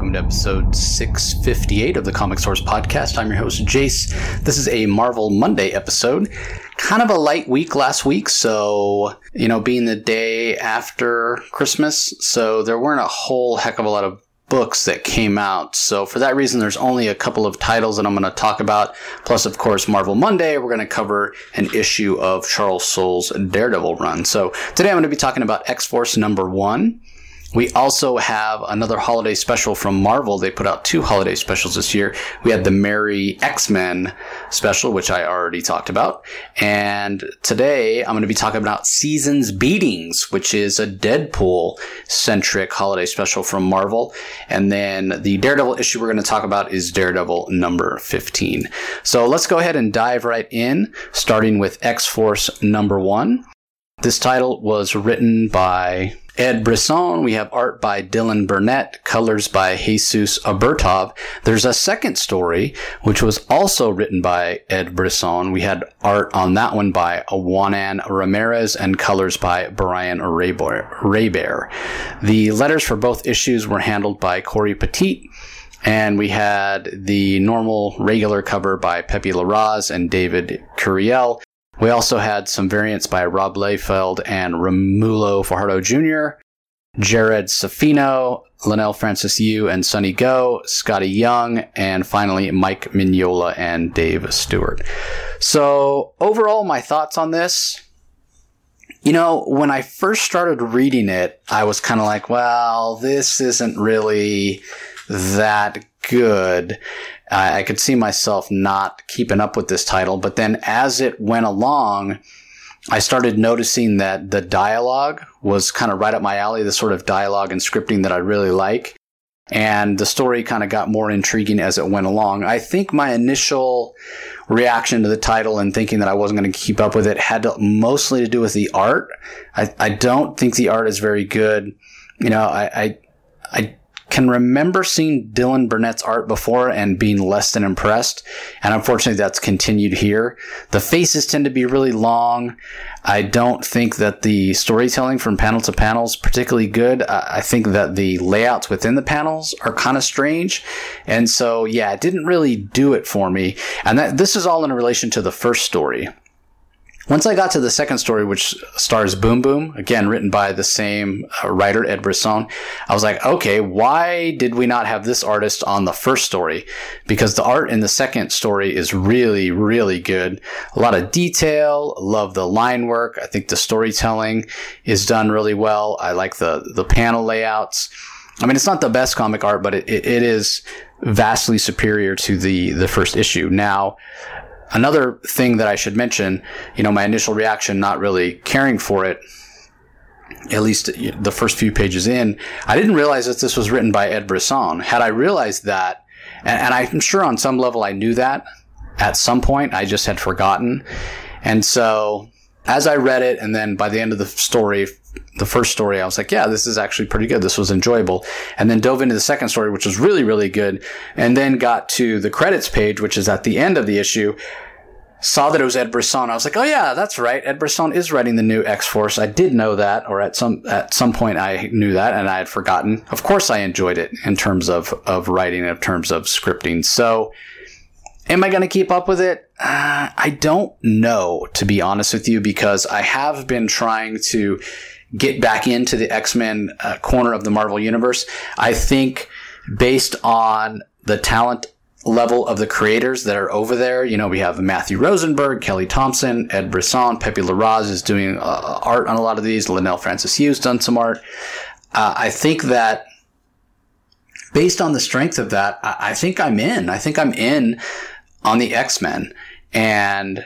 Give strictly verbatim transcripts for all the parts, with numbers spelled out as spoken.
welcome to episode six fifty-eight of the Comic Source Podcast. I'm your host, Jace. This is a Marvel Monday episode. Kind of a light week last week, so, you know, being the day after Christmas, so there weren't a whole heck of a lot of books that came out. So for that reason, there's only a couple of titles that I'm going to talk about. Plus, of course, Marvel Monday, we're going to cover an issue of Charles Soule's Daredevil run. So today I'm going to be talking about X-Force number one. We also have another holiday special from Marvel. They put out two holiday specials this year. We had the Merry X-Men special, which I already talked about. And today I'm going to be talking about Season's Beatings, which is a Deadpool-centric holiday special from Marvel. And then the Daredevil issue we're going to talk about is Daredevil number fifteen. So let's go ahead and dive right in, starting with X-Force number one. This title was written by Ed Brisson. We have art by Dylan Burnett, colors by Jesus Aburtov. There's a second story, which was also written by Ed Brisson. We had art on that one by Juanan Ramirez and colors by Brian Raybear. The letters for both issues were handled by Corey Petit. And we had the normal regular cover by Pepe Larraz and David Curiel. We also had some variants by Rob Liefeld and Romulo Fajardo Junior, Jared Safino, Linnell Francis Yu and Sonny Go, Scotty Young, and finally Mike Mignola and Dave Stewart. So overall, my thoughts on this, you know, when I first started reading it, I was kind of like, well, this isn't really that good. I could see myself not keeping up with this title, but then as it went along, I started noticing that the dialogue was kind of right up my alley, the sort of dialogue and scripting that I really like. And the story kind of got more intriguing as it went along. I think my initial reaction to the title and thinking that I wasn't going to keep up with it had to, mostly to do with the art. I, I don't think the art is very good. You know, I, I, I can remember seeing Dylan Burnett's art before and being less than impressed. And unfortunately, that's continued here. The faces tend to be really long. I don't think that the storytelling from panel to panel is particularly good. I think that the layouts within the panels are kind of strange. And so, yeah, it didn't really do it for me. And that this is all in relation to the first story. Once I got to the second story, which stars Boom Boom, again, written by the same uh, writer, Ed Brisson, I was like, okay, why did we not have this artist on the first story? Because the art in the second story is really, really good. A lot of detail. Love the line work. I think the storytelling is done really well. I like the, the panel layouts. I mean, it's not the best comic art, but it, it, it is vastly superior to the, the first issue. Now, another thing that I should mention, you know, my initial reaction, not really caring for it, at least the first few pages in, I didn't realize that this was written by Ed Brisson. Had I realized that, and, and I'm sure on some level I knew that at some point, I just had forgotten. And so as I read it, and then by the end of the story, the first story, I was like, yeah, this is actually pretty good. This was enjoyable. And then dove into the second story, which was really, really good. And then got to the credits page, which is at the end of the issue. Saw that it was Ed Brisson. I was like, oh yeah, that's right. Ed Brisson is writing the new X-Force. I did know that, or at some, at some point I knew that and I had forgotten. Of course I enjoyed it in terms of, of writing, in terms of scripting. So, am I going to keep up with it? Uh, I don't know, to be honest with you, because I have been trying to get back into the X-Men uh, corner of the Marvel Universe. I think based on the talent level of the creators that are over there, you know, we have Matthew Rosenberg, Kelly Thompson, Ed Brisson, Pepe Larraz is doing uh, art on a lot of these. Linnell Francis Yu's done some art. Uh, I think that based on the strength of that, I, I think I'm in. I think I'm in on the X-Men. And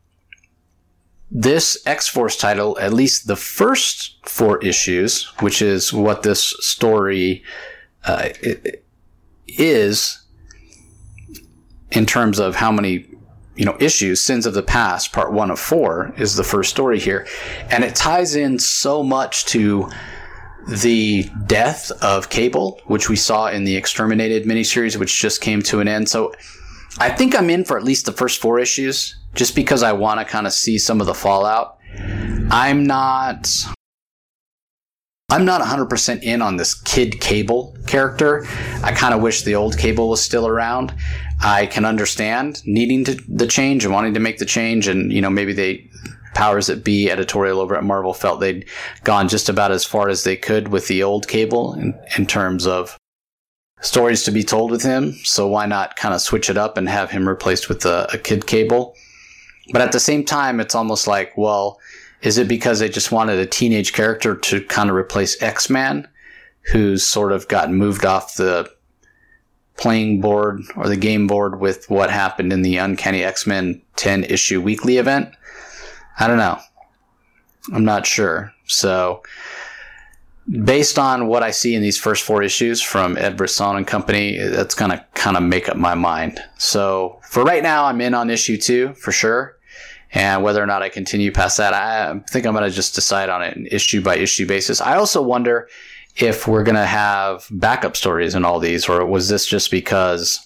this X-Force title, at least the first four issues, which is what this story uh, is in terms of how many, you know, issues, Sins of the Past, part one of four, is the first story here. And it ties in so much to the death of Cable, which we saw in the Exterminated miniseries, which just came to an end. So I think I'm in for at least the first four issues, just because I want to kind of see some of the fallout. I'm not I'm not one hundred percent in on this Kid Cable character. I kind of wish the old Cable was still around. I can understand needing to, the change and wanting to make the change, and, you know, maybe they, powers that be editorial over at Marvel felt they'd gone just about as far as they could with the old Cable in, in terms of stories to be told with him. So why not kind of switch it up and have him replaced with a, a Kid Cable? But at the same time, it's almost like, well, is it because they just wanted a teenage character to kind of replace X-Man, who's sort of gotten moved off the playing board or the game board with what happened in the Uncanny X-Men ten issue weekly event? I don't know. I'm not sure. So based on what I see in these first four issues from Ed Brisson and company, that's going to kind of make up my mind. So for right now, I'm in on issue two for sure. And whether or not I continue past that, I think I'm going to just decide on an issue by issue basis. I also wonder if we're going to have backup stories in all these, or was this just because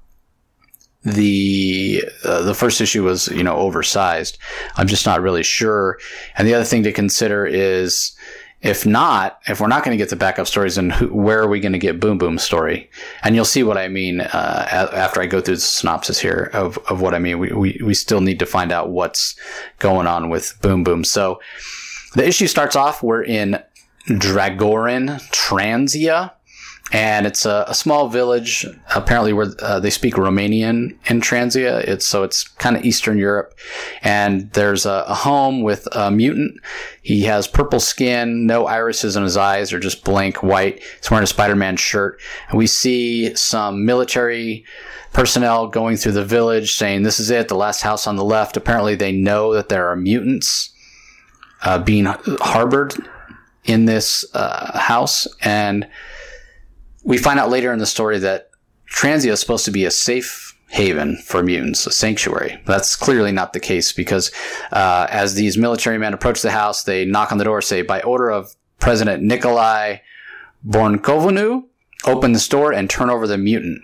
the uh, the first issue was, you know, oversized? I'm just not really sure. And the other thing to consider is, if not, if we're not going to get the backup stories, then who, where are we going to get Boom Boom's story? And you'll see what I mean uh, after I go through the synopsis here of, of what I mean. We, we we still need to find out what's going on with Boom Boom. So the issue starts off, we're in Dragorin, Transia, and it's a, a small village, apparently, where uh, they speak Romanian in Transia. It's so it's kind of Eastern Europe. And there's a, a home with a mutant. He has purple skin, no irises in his eyes, they're just blank white. He's wearing a Spider-Man shirt. And we see some military personnel going through the village saying, this is it, the last house on the left. Apparently they know that there are mutants uh, being harbored in this uh, house. And we find out later in the story that Transia is supposed to be a safe haven for mutants, a sanctuary. That's clearly not the case, because uh, as these military men approach the house, they knock on the door, say, by order of President Nikolai Bornkovanu, open this door and turn over the mutant.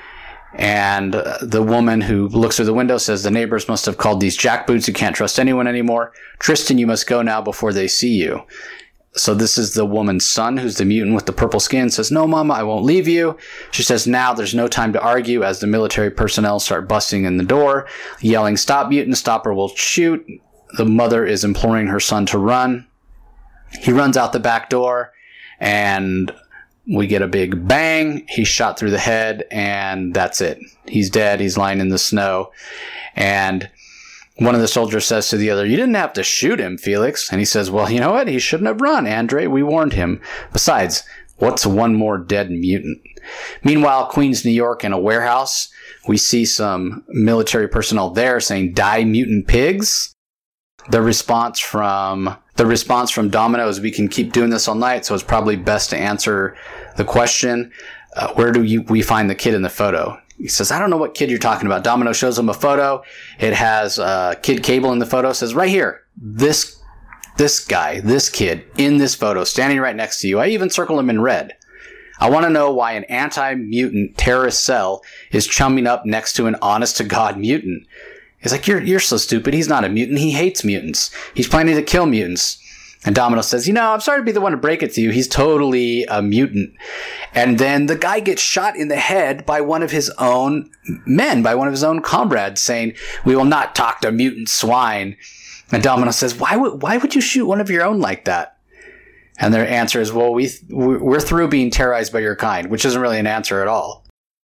And uh, the woman who looks through the window says, the neighbors must have called these jackboots who can't trust anyone anymore. Tristan, you must go now before they see you. So this is the woman's son, who's the mutant with the purple skin, says, no, Mama, I won't leave you. She says, now there's no time to argue, as the military personnel start busting in the door, yelling, stop, mutant, stop or we'll shoot. The mother is imploring her son to run. He runs out the back door, and we get a big bang. He's shot through the head, and that's it. He's dead. He's lying in the snow. And one of the soldiers says to the other, you didn't have to shoot him, Felix. And he says, well, you know what? He shouldn't have run, Andre. We warned him. Besides, what's one more dead mutant? Meanwhile, Queens, New York, in a warehouse, we see some military personnel there saying, die, mutant pigs. The response from the response from Domino is, we can keep doing this all night, so it's probably best to answer the question, uh, where do you, we find the kid in the photo? He says, I don't know what kid you're talking about. Domino shows him a photo. It has uh, Kid Cable in the photo. Says, right here, this this guy, this kid in this photo, standing right next to you. I even circle him in red. I want to know why an anti-mutant terrorist cell is chumming up next to an honest-to-God mutant. He's like, you're you're so stupid. He's not a mutant. He hates mutants. He's planning to kill mutants. And Domino says, you know, I'm sorry to be the one to break it to you. He's totally a mutant. And then the guy gets shot in the head by one of his own men, by one of his own comrades, saying, we will not talk to mutant swine. And Domino says, why would, why would you shoot one of your own like that? And their answer is, well, we, we're through being terrorized by your kind, which isn't really an answer at all.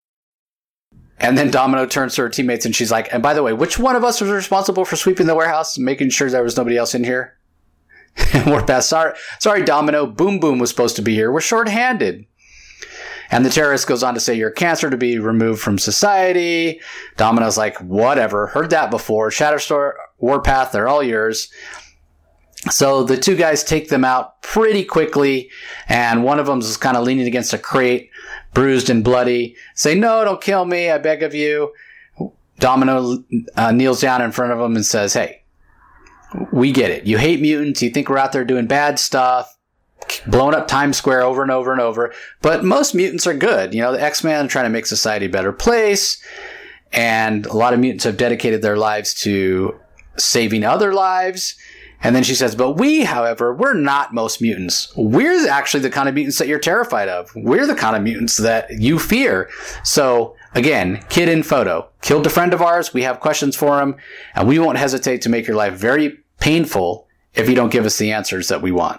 And then Domino turns to her teammates and she's like, and by the way, which one of us was responsible for sweeping the warehouse and making sure there was nobody else in here? And we're past, sorry, sorry, Domino, Boom Boom was supposed to be here. We're short-handed. And the terrorist goes on to say, you're a cancer to be removed from society. Domino's like, whatever. Heard that before. Shatterstar, Warpath, they're all yours. So the two guys take them out pretty quickly. And one of them is kind of leaning against a crate, bruised and bloody. Say, no, don't kill me. I beg of you. Domino uh, kneels down in front of him and says, hey, we get it. You hate mutants. You think we're out there doing bad stuff, blowing up Times Square over and over and over. But most mutants are good. You know, the X-Men are trying to make society a better place. And a lot of mutants have dedicated their lives to saving other lives. And then she says, but we, however, we're not most mutants. We're actually the kind of mutants that you're terrified of. We're the kind of mutants that you fear. So, again, kid in photo. Killed a friend of ours. We have questions for him. And we won't hesitate to make your life very painful if you don't give us the answers that we want.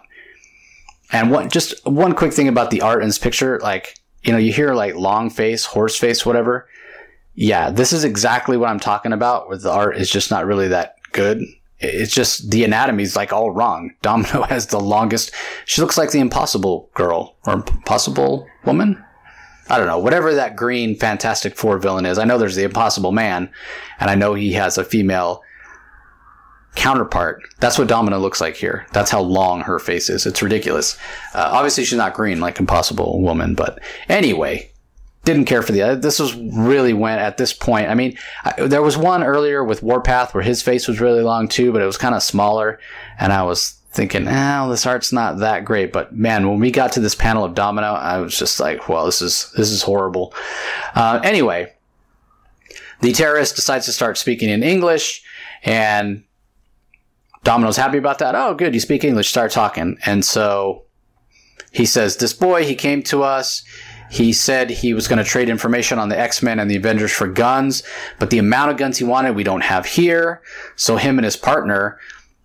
And what, just one quick thing about the art in this picture. Like, you know, you hear like long face, horse face, whatever. Yeah, this is exactly what I'm talking about, where the art is just not really that good. It's just the anatomy's like all wrong. Domino has the longest. She looks like the Impossible Girl or Impossible Woman. I don't know. Whatever that green Fantastic Four villain is. I know there's the Impossible Man, and I know he has a female counterpart. That's what Domino looks like here. That's how long her face is. It's ridiculous. Uh, obviously, she's not green like Impossible Woman, but anyway. Didn't care for the, this was really when at this point, I mean, I, there was one earlier with Warpath where his face was really long too, but it was kind of smaller. And I was thinking, oh, this art's not that great. But man, when we got to this panel of Domino, I was just like, well, this is, this is horrible. Uh, anyway, the terrorist decides to start speaking in English, and Domino's happy about that. Oh, good. You speak English. Start talking. And so he says, this boy, he came to us. He said he was going to trade information on the X-Men and the Avengers for guns, but the amount of guns he wanted, we don't have here. So him and his partner,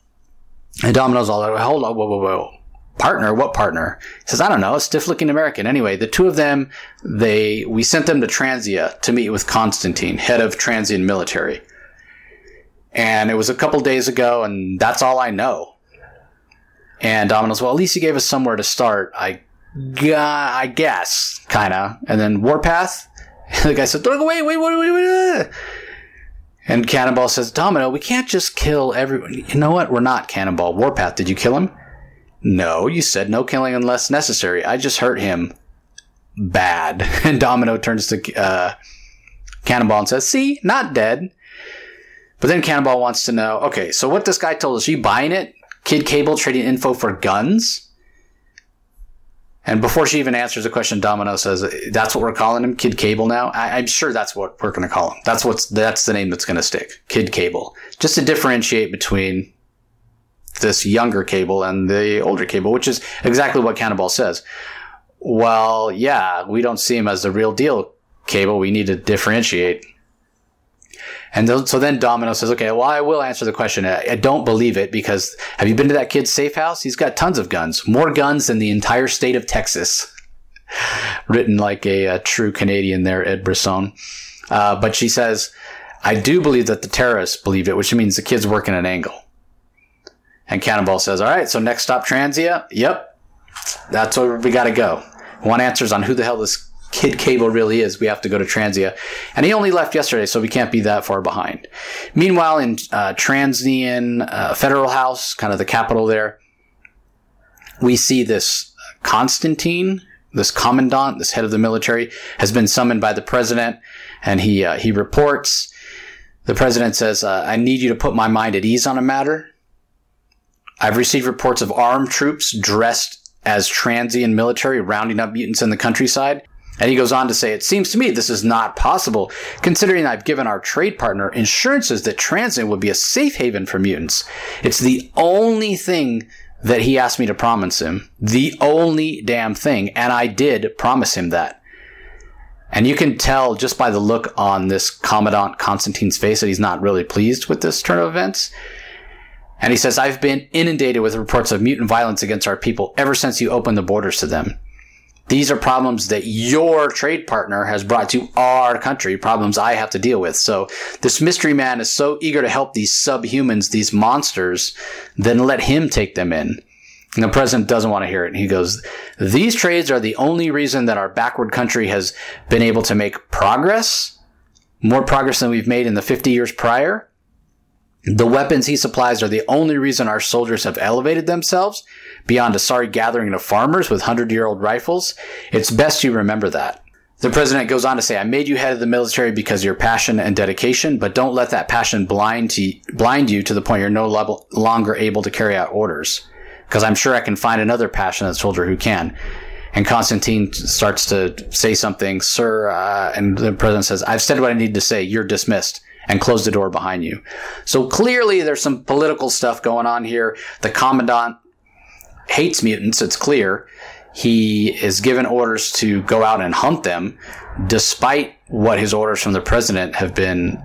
and Domino's all like, hold on, whoa, whoa, whoa. Partner? What partner? He says, I don't know, a stiff-looking American. Anyway, the two of them, they we sent them to Transia to meet with Constantine, head of Transian military. And it was a couple days ago, and that's all I know. And Domino's, well, at least he gave us somewhere to start. I I guess, kind of. And then Warpath, the guy said, don't, wait, wait, wait, wait, wait. And Cannonball says, Domino, we can't just kill everyone. You know what? We're not Cannonball. Warpath, did you kill him? No, you said no killing unless necessary. I just hurt him bad. And Domino turns to uh, Cannonball and says, see, not dead. But then Cannonball wants to know, okay, so what this guy told us, are you buying it? Kid Cable trading info for guns? And before she even answers the question, Domino says, that's what we're calling him, Kid Cable now? I, I'm sure that's what we're going to call him. That's what's that's the name that's going to stick, Kid Cable. Just to differentiate between this younger Cable and the older Cable, which is exactly what Cannonball says. Well, yeah, we don't see him as the real deal Cable. We need to differentiate. And th- so then Domino says, okay, well, I will answer the question. I, I don't believe it because have you been to that kid's safe house? He's got tons of guns, more guns than the entire state of Texas. Written like a, a true Canadian there, Ed Brisson. Uh, but she says, I do believe that the terrorists believed it, which means the kid's working an angle. And Cannonball says, all right, so next stop Transia. Yep. That's where we got to go. Want answers on who the hell this Kid Cable really is. We have to go to Transia. And he only left yesterday, so we can't be that far behind. Meanwhile, in uh, Transian uh, Federal House, kind of the capital there, we see this Constantine, this commandant, this head of the military, has been summoned by the president, and he uh, he reports. The president says, uh, I need you to put my mind at ease on a matter. I've received reports of armed troops dressed as Transian military rounding up mutants in the countryside. And he goes on to say, it seems to me this is not possible, considering I've given our trade partner assurances that Transian would be a safe haven for mutants. It's the only thing that he asked me to promise him. The only damn thing. And I did promise him that. And you can tell just by the look on this Commandant Constantine's face that he's not really pleased with this turn of events. And he says, I've been inundated with reports of mutant violence against our people ever since you opened the borders to them. These are problems that your trade partner has brought to our country, problems I have to deal with. So this mystery man is so eager to help these subhumans, these monsters, then let him take them in. And the president doesn't want to hear it. And he goes, these trades are the only reason that our backward country has been able to make progress, more progress than we've made in the fifty years prior. The weapons he supplies are the only reason our soldiers have elevated themselves beyond a sorry gathering of farmers with hundred-year-old rifles. It's best you remember that. The president goes on to say, I made you head of the military because of your passion and dedication, but don't let that passion blind to, blind you to the point you're no lo- longer able to carry out orders. Because I'm sure I can find another passionate soldier who can. And Constantine starts to say something, sir, uh, and the president says, I've said what I need to say. You're dismissed. and close the door behind you. So clearly there's some political stuff going on here. The commandant hates mutants, it's clear. He is given orders to go out and hunt them, despite what his orders from the president have been.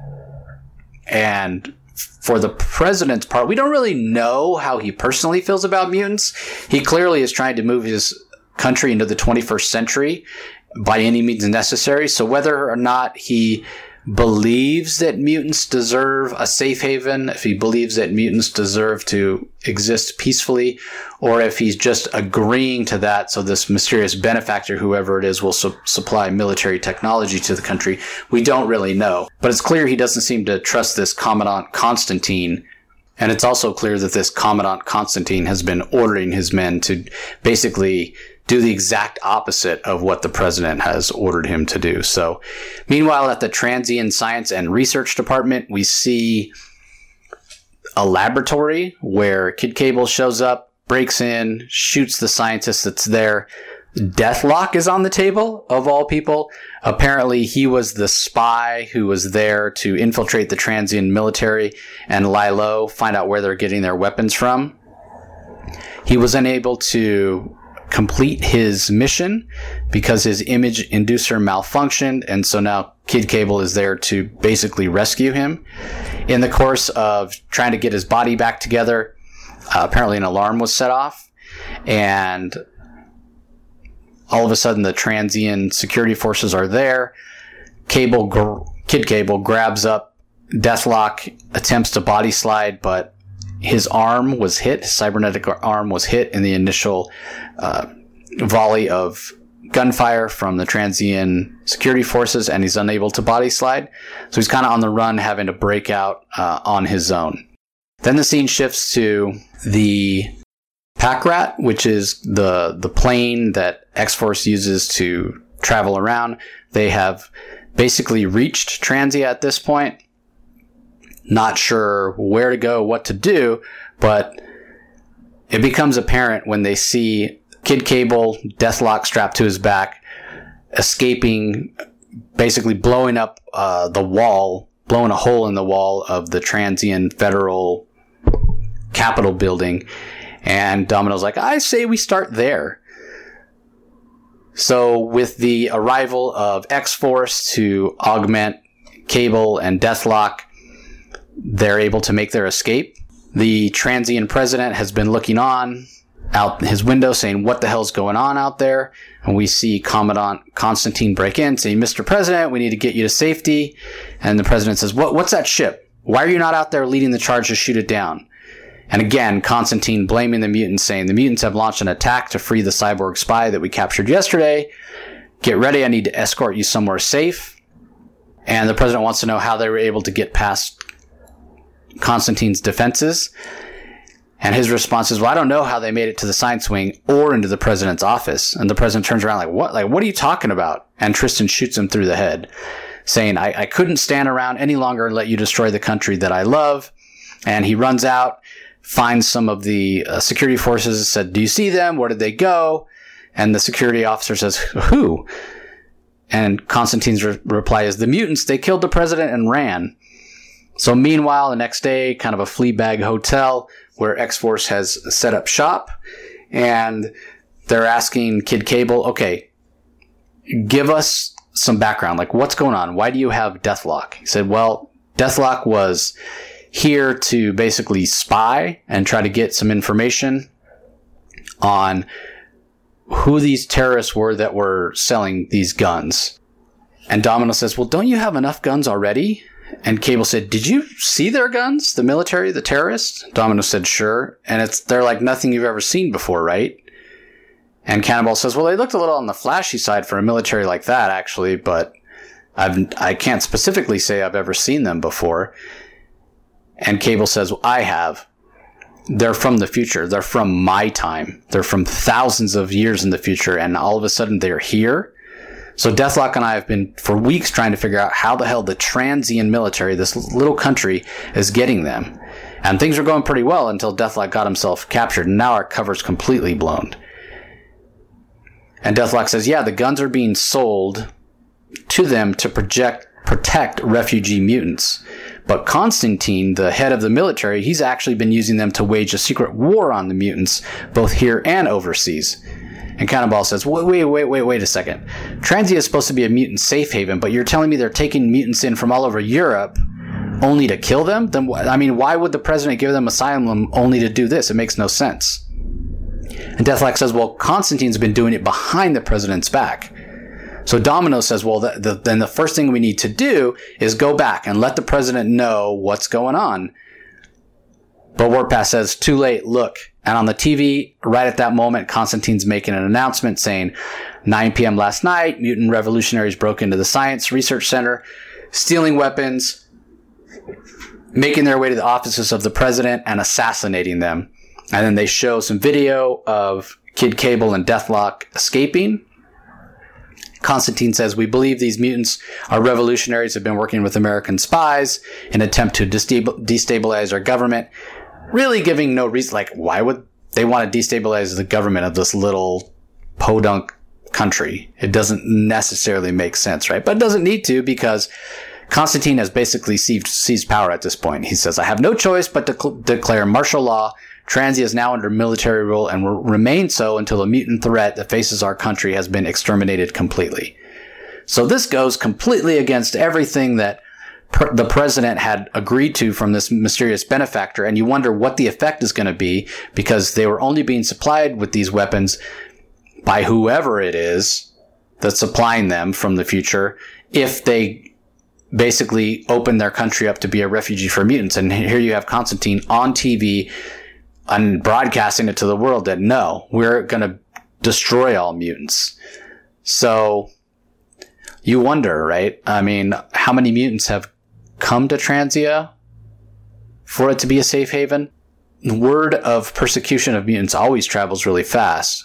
And for the president's part, we don't really know how he personally feels about mutants. He clearly is trying to move his country into the twenty-first century by any means necessary. So whether or not he believes that mutants deserve a safe haven, if he believes that mutants deserve to exist peacefully, or if he's just agreeing to that so this mysterious benefactor, whoever it is, will su- supply military technology to the country, we don't really know. But it's clear he doesn't seem to trust this Commandant Constantine. And it's also clear that this Commandant Constantine has been ordering his men to basically do the exact opposite of what the president has ordered him to do. So, meanwhile, at the Transian Science and Research Department, we see a laboratory where Kid Cable shows up, breaks in, shoots the scientist that's there. Deathlock is on the table, of all people. Apparently, he was the spy who was there to infiltrate the Transian military and lie low, find out where they're getting their weapons from. He was unable to complete his mission because his image inducer malfunctioned, and so now Kid Cable is there to basically rescue him. In the course of trying to get his body back together, uh, apparently an alarm was set off, and all of a sudden the Transian security forces are there. Cable, gr- Kid Cable grabs up Deathlock, attempts to body slide, but his arm was hit, his cybernetic arm was hit in the initial uh, volley of gunfire from the Transian security forces, and he's unable to body slide. So he's kind of on the run, having to break out uh, on his own. Then the scene shifts to the Packrat, which is the, the plane that X-Force uses to travel around. They have basically reached Transia at this point. Not sure where to go, what to do, but it becomes apparent when they see Kid Cable, Deathlock strapped to his back, escaping, basically blowing up uh, the wall, blowing a hole in the wall of the Transian Federal Capitol building. And Domino's like, I say we start there. So with the arrival of X-Force to augment Cable and Deathlock, they're able to make their escape. The Transian president has been looking on out his window saying, what the hell's going on out there? And we see Commandant Constantine break in saying, Mister President, we need to get you to safety. And the president says, what, what's that ship? Why are you not out there leading the charge to shoot it down? And again, Constantine blaming the mutants, saying, the mutants have launched an attack to free the cyborg spy that we captured yesterday. Get ready, I need to escort you somewhere safe. And the president wants to know how they were able to get past Constantine's defenses. And his response is, well, I don't know how they made it to the science wing or into the president's office. And the president turns around like, what? Like, what are you talking about? And Tristan shoots him through the head, saying, I, I couldn't stand around any longer and let you destroy the country that I love. And he runs out, finds some of the uh, security forces, said, do you see them? Where did they go? And the security officer says, who? And Constantine's re- reply is, the mutants, they killed the president and ran. So meanwhile, the next day, kind of a Fleabag hotel where X-Force has set up shop, and they're asking Kid Cable, okay, give us some background. Like, what's going on? Why do you have Deathlock? He said, well, Deathlock was here to basically spy and try to get some information on who these terrorists were that were selling these guns. And Domino says, well, don't you have enough guns already? And Cable said, did you see their guns? The military, the terrorists? Domino said, sure. And it's they're like nothing you've ever seen before, right? And Cannonball says, well, they looked a little on the flashy side for a military like that, actually, but I've, I can't specifically say I've ever seen them before. And Cable says, well, I have. They're from the future. They're from my time. They're from thousands of years in the future, and all of a sudden they're here. So Deathlock and I have been for weeks trying to figure out how the hell the Transian military, this little country, is getting them. And things were going pretty well until Deathlock got himself captured, and now our cover's completely blown. And Deathlock says, yeah, the guns are being sold to them to project protect refugee mutants. But Constantine, the head of the military, he's actually been using them to wage a secret war on the mutants, both here and overseas. And Cannonball says, wait, wait, wait, wait, wait a second. Transia is supposed to be a mutant safe haven, but you're telling me they're taking mutants in from all over Europe only to kill them? Then, I mean, why would the president give them asylum only to do this? It makes no sense. And Deathlok says, well, Constantine's been doing it behind the president's back. So Domino says, well, the, the, then the first thing we need to do is go back and let the president know what's going on. But Warpath says, too late, look. And on the T V, right at that moment, Constantine's making an announcement saying, nine p.m. last night, mutant revolutionaries broke into the Science Research Center, stealing weapons, making their way to the offices of the president, and assassinating them. And then they show some video of Kid Cable and Deathlok escaping. Constantine says, we believe these mutants are revolutionaries who have been working with American spies in an attempt to destabilize our government. Really giving no reason. Like, why would they want to destabilize the government of this little podunk country? It doesn't necessarily make sense, right? But it doesn't need to, because Constantine has basically seized, seized power at this point. He says, I have no choice but to cl- declare martial law. Transia is now under military rule and will remain so until the mutant threat that faces our country has been exterminated completely. So this goes completely against everything that per- the president had agreed to from this mysterious benefactor, and you wonder what the effect is going to be, because they were only being supplied with these weapons by whoever it is that's supplying them from the future, if they basically open their country up to be a refugee for mutants. And here you have Constantine on T V and broadcasting it to the world that, no, we're going to destroy all mutants. So you wonder, right? I mean, how many mutants have come to Transia for it to be a safe haven? The word of persecution of mutants always travels really fast.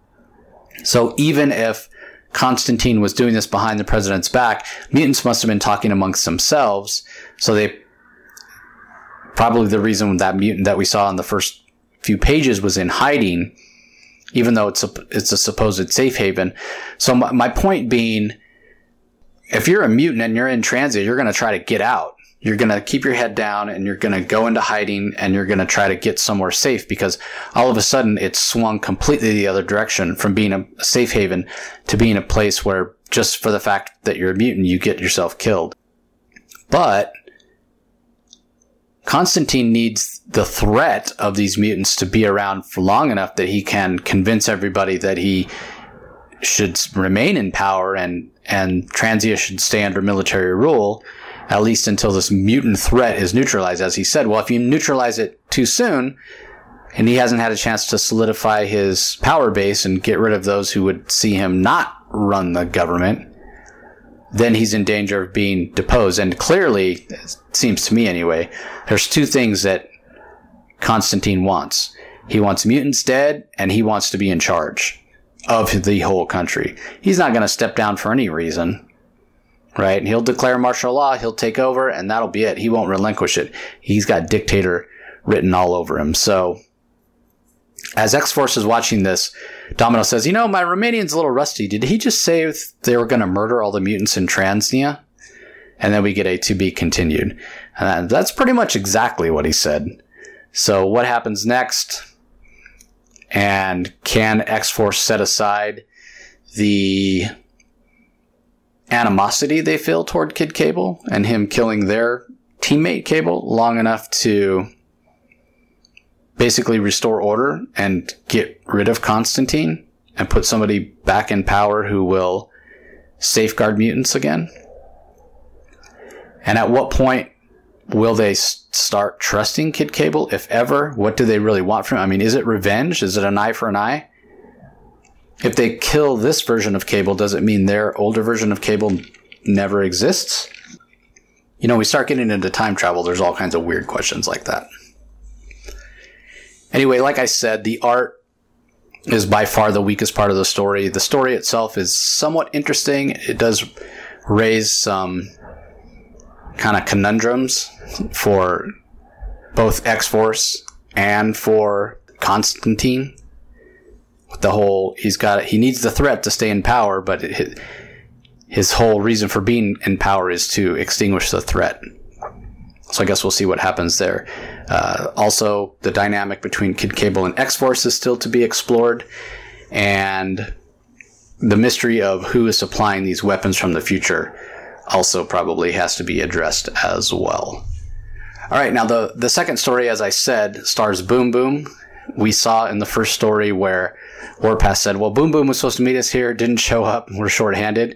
So even if Constantine was doing this behind the president's back, mutants must have been talking amongst themselves. So they probably the reason that mutant that we saw in the first few pages was in hiding, even though it's a, it's a supposed safe haven. So my, my point being, if you're a mutant and you're in Transia, you're going to try to get out. You're going to keep your head down and you're going to go into hiding and you're going to try to get somewhere safe, because all of a sudden it's swung completely the other direction from being a safe haven to being a place where just for the fact that you're a mutant, you get yourself killed. But Constantine needs the threat of these mutants to be around for long enough that he can convince everybody that he should remain in power and, and Transia should stay under military rule, at least until this mutant threat is neutralized. As he said, well, if you neutralize it too soon, and he hasn't had a chance to solidify his power base and get rid of those who would see him not run the government, then he's in danger of being deposed. And clearly, it seems to me anyway, there's two things that Constantine wants. He wants mutants dead, and he wants to be in charge of the whole country. He's not going to step down for any reason, right? He'll declare martial law, he'll take over, and that'll be it. He won't relinquish it. He's got dictator written all over him. So as X-Force is watching this, Domino says, you know, my Romanian's a little rusty. Did he just say they were going to murder all the mutants in Transia? And then we get a to be continued. And that's pretty much exactly what he said. So what happens next? And can X-Force set aside the animosity they feel toward Kid Cable and him killing their teammate Cable long enough to basically restore order and get rid of Constantine and put somebody back in power who will safeguard mutants again? And at what point will they start trusting Kid Cable, if ever? What do they really want from him? I mean, is it revenge? Is it an eye for an eye? If they kill this version of Cable, does it mean their older version of Cable never exists? You know, we start getting into time travel, there's all kinds of weird questions like that. Anyway, like I said, the art is by far the weakest part of the story. The story itself is somewhat interesting. It does raise some kind of conundrums for both X-Force and for Constantine. With the whole, he's got, he needs the threat to stay in power, but it, his whole reason for being in power is to extinguish the threat. So I guess we'll see what happens there. Uh, also, the dynamic between Kid Cable and X-Force is still to be explored. And the mystery of who is supplying these weapons from the future also probably has to be addressed as well. All right, now the, the second story, as I said, stars Boom Boom. We saw in the first story where Warpath said, well, Boom Boom was supposed to meet us here, didn't show up, we're shorthanded.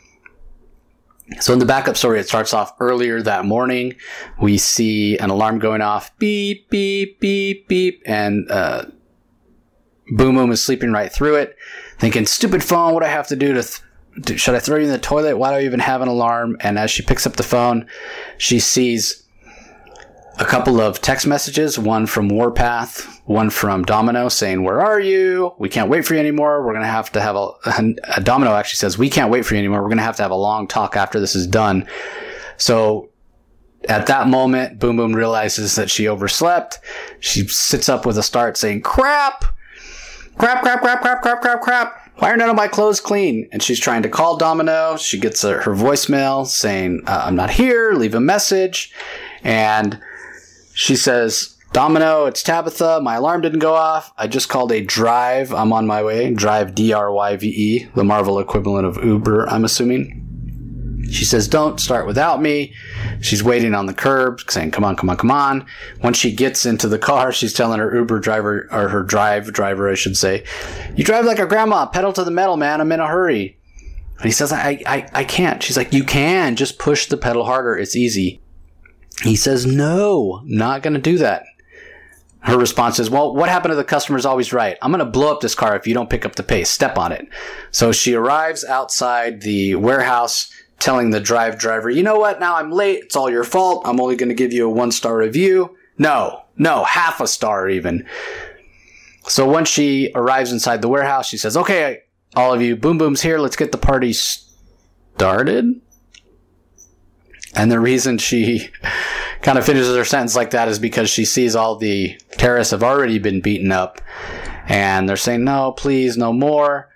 So in the backup story, it starts off earlier that morning. We see an alarm going off, beep, beep, beep, beep, and uh, Boom Boom is sleeping right through it, thinking, stupid phone, what do I have to do to... Th- do, should I throw you in the toilet? Why do I even have an alarm? And as she picks up the phone, she sees a couple of text messages, one from Warpath, one from Domino saying, where are you? We can't wait for you anymore. We're going to have to have a, a... Domino actually says, we can't wait for you anymore. We're going to have to have a long talk after this is done. So at that moment, Boom Boom realizes that she overslept. She sits up with a start saying, crap! Crap, crap, crap, crap, crap, crap, crap. Why are none of my clothes clean? And she's trying to call Domino. She gets her, her voicemail saying, uh, I'm not here. Leave a message. And she says, Domino, it's Tabitha. My alarm didn't go off. I just called a Drive. I'm on my way. Drive, D R Y V E, the Marvel equivalent of Uber, I'm assuming. She says, don't start without me. She's waiting on the curb, saying, come on, come on, come on. Once she gets into the car, she's telling her Uber driver, or her Drive driver, I should say, you drive like a grandma. Pedal to the metal, man. I'm in a hurry. And he says, I, I, I can't. She's like, you can. Just push the pedal harder. It's easy. He says, no, not going to do that. Her response is, well, what happened to the customer's always right. I'm going to blow up this car if you don't pick up the pace. Step on it. So she arrives outside the warehouse telling the Drive driver, you know what? Now I'm late. It's all your fault. I'm only going to give you a one-star review. No, no, half a star even. So once she arrives inside the warehouse, she says, okay, all of you, Boom Boom's here. Let's get the party started. And the reason she kind of finishes her sentence like that is because she sees all the terrorists have already been beaten up. And they're saying, no, please, no more.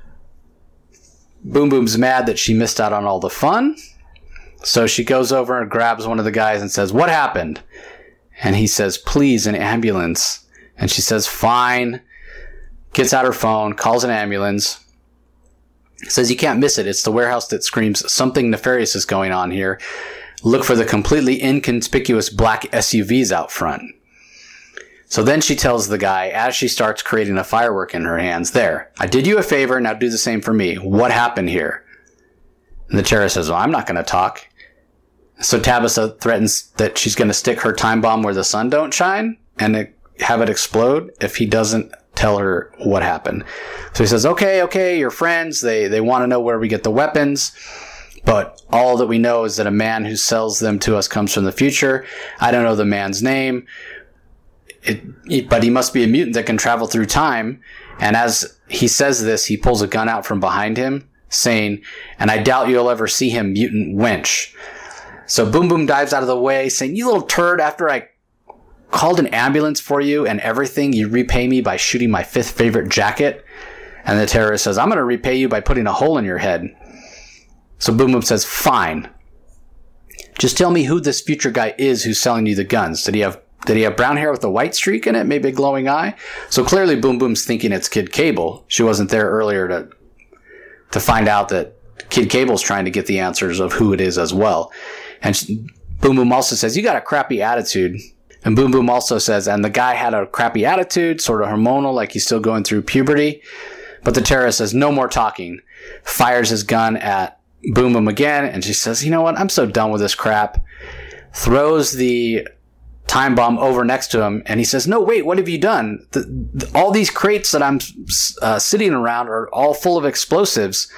Boom Boom's mad that she missed out on all the fun. So she goes over and grabs one of the guys and says, what happened? And he says, please, an ambulance. And she says, fine. Gets out her phone, calls an ambulance. Says, you can't miss it. It's the warehouse that screams, something nefarious is going on here. Look for the completely inconspicuous black S U Vs out front. So then she tells the guy, as she starts creating a firework in her hands, there, I did you a favor, now do the same for me. What happened here? And the terrorist says, well, I'm not going to talk. So Tabitha threatens that she's going to stick her time bomb where the sun don't shine and it, have it explode if he doesn't tell her what happened. So he says, okay, okay, you're friends. They, they want to know where we get the weapons. But all that we know is that a man who sells them to us comes from the future. I don't know the man's name. It, it, but he must be a mutant that can travel through time. And as he says this, he pulls a gun out from behind him, saying, and I doubt you'll ever see him, mutant wench. So Boom Boom dives out of the way, saying, you little turd, after I called an ambulance for you and everything, you repay me by shooting my fifth favorite jacket. And the terrorist says, I'm going to repay you by putting a hole in your head. So Boom Boom says, fine. Just tell me who this future guy is who's selling you the guns. Did he have Did he have brown hair with a white streak in it? Maybe a glowing eye? So clearly Boom Boom's thinking it's Kid Cable. She wasn't there earlier to to find out that Kid Cable's trying to get the answers of who it is as well. And she, Boom Boom also says, you got a crappy attitude. And Boom Boom also says, and the guy had a crappy attitude, sort of hormonal, like he's still going through puberty. But the terrorist says, no more talking. Fires his gun at Boom Boom again. And she says, you know what? I'm so done with this crap. Throws the time bomb over next to him, and he says, no, wait, what have you done? The, the, all these crates that I'm uh, sitting around are all full of explosives.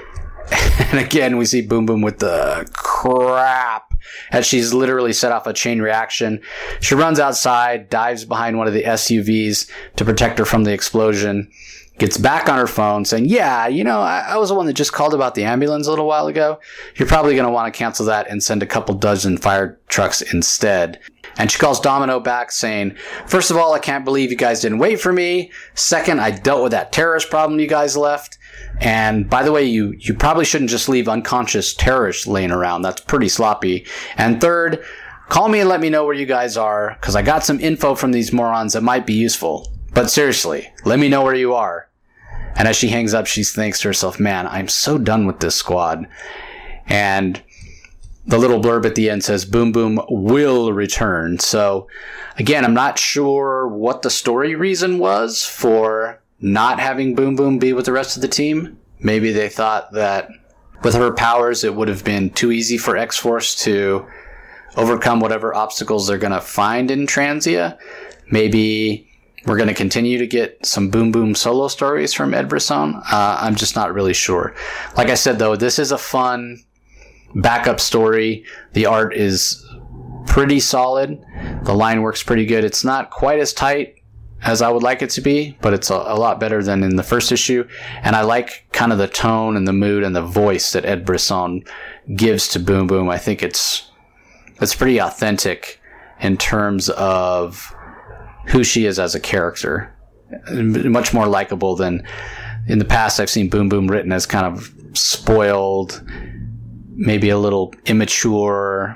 And again, we see Boom Boom with the crap as she's literally set off a chain reaction. She runs outside, dives behind one of the S U Vs to protect her from the explosion, gets back on her phone saying, yeah, you know, I, I was the one that just called about the ambulance a little while ago. You're probably going to want to cancel that and send a couple dozen fire trucks instead. And she calls Domino back saying, first of all, I can't believe you guys didn't wait for me. Second, I dealt with that terrorist problem you guys left. And by the way, you, you probably shouldn't just leave unconscious terrorists laying around. That's pretty sloppy. And third, call me and let me know where you guys are, because I got some info from these morons that might be useful. But seriously, let me know where you are. And as she hangs up, she thinks to herself, man, I'm so done with this squad. And the little blurb at the end says, Boom Boom will return. So, again, I'm not sure what the story reason was for not having Boom Boom be with the rest of the team. Maybe they thought that with her powers, it would have been too easy for X-Force to overcome whatever obstacles they're going to find in Transia. Maybe we're going to continue to get some Boom Boom solo stories from Ed Brisson. Uh, I'm just not really sure. Like I said, though, this is a fun backup story. The art is pretty solid. The line work's pretty good. It's not quite as tight as I would like it to be, but it's a, a lot better than in the first issue. And I like kind of the tone and the mood and the voice that Ed Brisson gives to Boom Boom. I think it's it's pretty authentic in terms of who she is as a character. Much more likable than in the past. I've seen Boom Boom written as kind of spoiled, maybe a little immature,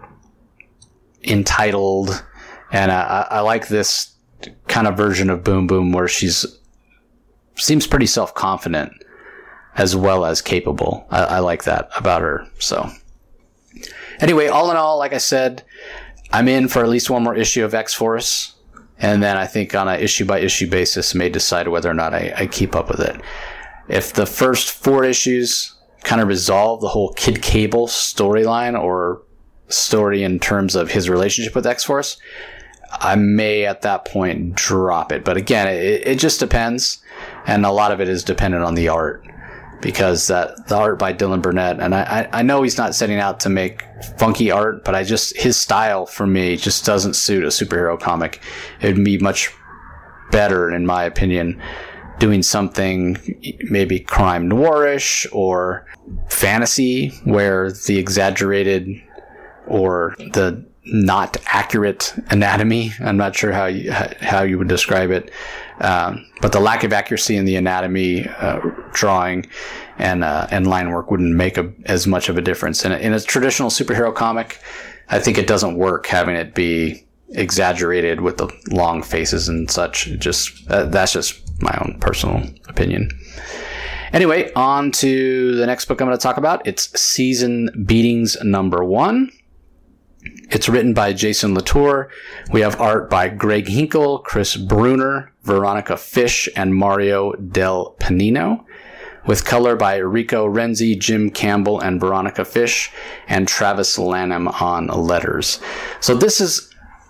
entitled, and I, I like this kind of version of Boom Boom where she's seems pretty self-confident as well as capable. I, I like that about her. So anyway, all in all, like I said, I'm in for at least one more issue of X-Force. And then I think on an issue-by-issue basis, may decide whether or not I, I keep up with it. If the first four issues kind of resolve the whole Kid Cable storyline or story in terms of his relationship with X-Force, I may at that point drop it. But again, it, it just depends. And a lot of it is dependent on the art. Because that the art by Dylan Burnett, and I, I know he's not setting out to make funky art, but I just, his style for me just doesn't suit a superhero comic. It would be much better, in my opinion, doing something maybe crime noirish or fantasy, where the exaggerated or the not accurate anatomy, I'm not sure how you, how you would describe it, um, but the lack of accuracy in the anatomy uh, drawing and uh, and line work wouldn't make a, as much of a difference. And in a traditional superhero comic, I think it doesn't work having it be exaggerated with the long faces and such. It just uh, that's just my own personal opinion. Anyway, on to the next book I'm going to talk about. It's Season Beatings number one. It's written by Jason Latour. We have art by Greg Hinkle, Chris Bruner, Veronica Fish, and Mario Del Panino, with color by Rico Renzi, Jim Campbell, and Veronica Fish, and Travis Lanham on letters. So this is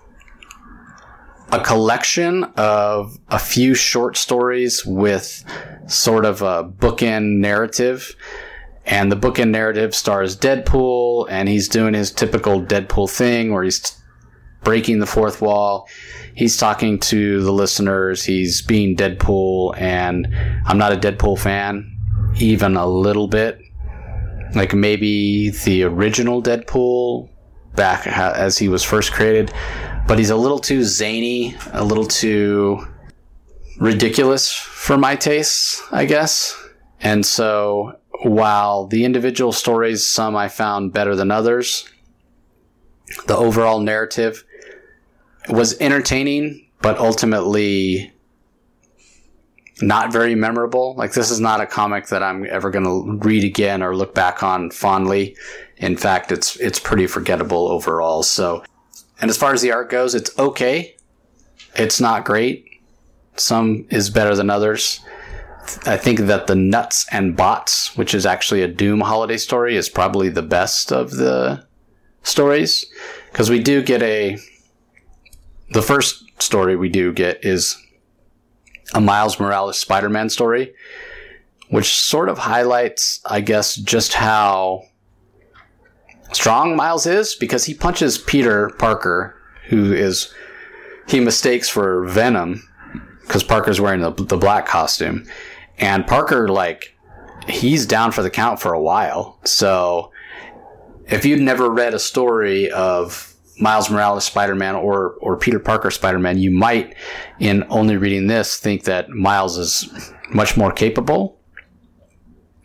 a collection of a few short stories with sort of a bookend narrative. And the bookend narrative stars Deadpool, and he's doing his typical Deadpool thing where he's t- breaking the fourth wall. He's talking to the listeners. He's being Deadpool, and I'm not a Deadpool fan, even a little bit. Like maybe the original Deadpool back as he was first created. But he's a little too zany, a little too ridiculous for my tastes, I guess. And so while the individual stories, some I found better than others, the overall narrative was entertaining, but ultimately not very memorable. Like, this is not a comic that I'm ever going to read again or look back on fondly. In fact, it's it's pretty forgettable overall. So, and as far as the art goes, it's okay. It's not great. Some is better than others. I think that the Nuts and Bots, which is actually a Doom holiday story, is probably the best of the stories. Because we do get a... The first story we do get is a Miles Morales Spider-Man story, which sort of highlights, I guess, just how strong Miles is, because he punches Peter Parker, who is... He mistakes for Venom, because Parker's wearing the, the black costume. And Parker, like, he's down for the count for a while. So if you'd never read a story of Miles Morales Spider-Man or, or Peter Parker Spider-Man, you might, in only reading this, think that Miles is much more capable.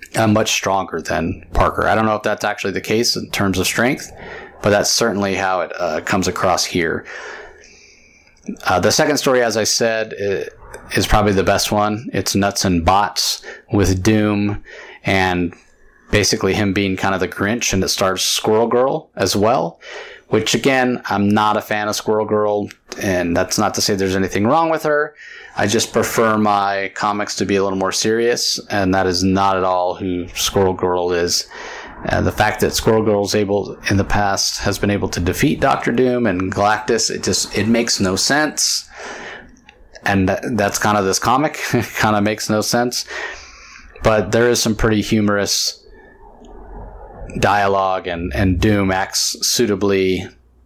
uh, much stronger than Parker. I don't know if that's actually the case in terms of strength, but that's certainly how it uh, comes across here. Uh, the second story, as I said, is probably the best one. It's Nuts and Bots with Doom and basically him being kind of the Grinch, and it stars Squirrel Girl as well, which again, I'm not a fan of Squirrel Girl, and that's not to say there's anything wrong with her. I just prefer my comics to be a little more serious, and that is not at all who Squirrel Girl is. Uh, the fact that Squirrel Girl is able, in the past, has been able to defeat Doctor Doom and Galactus, it just, it makes no sense. And that's kind of this comic. It kind of makes no sense. But there is some pretty humorous dialogue, and, and Doom acts suitably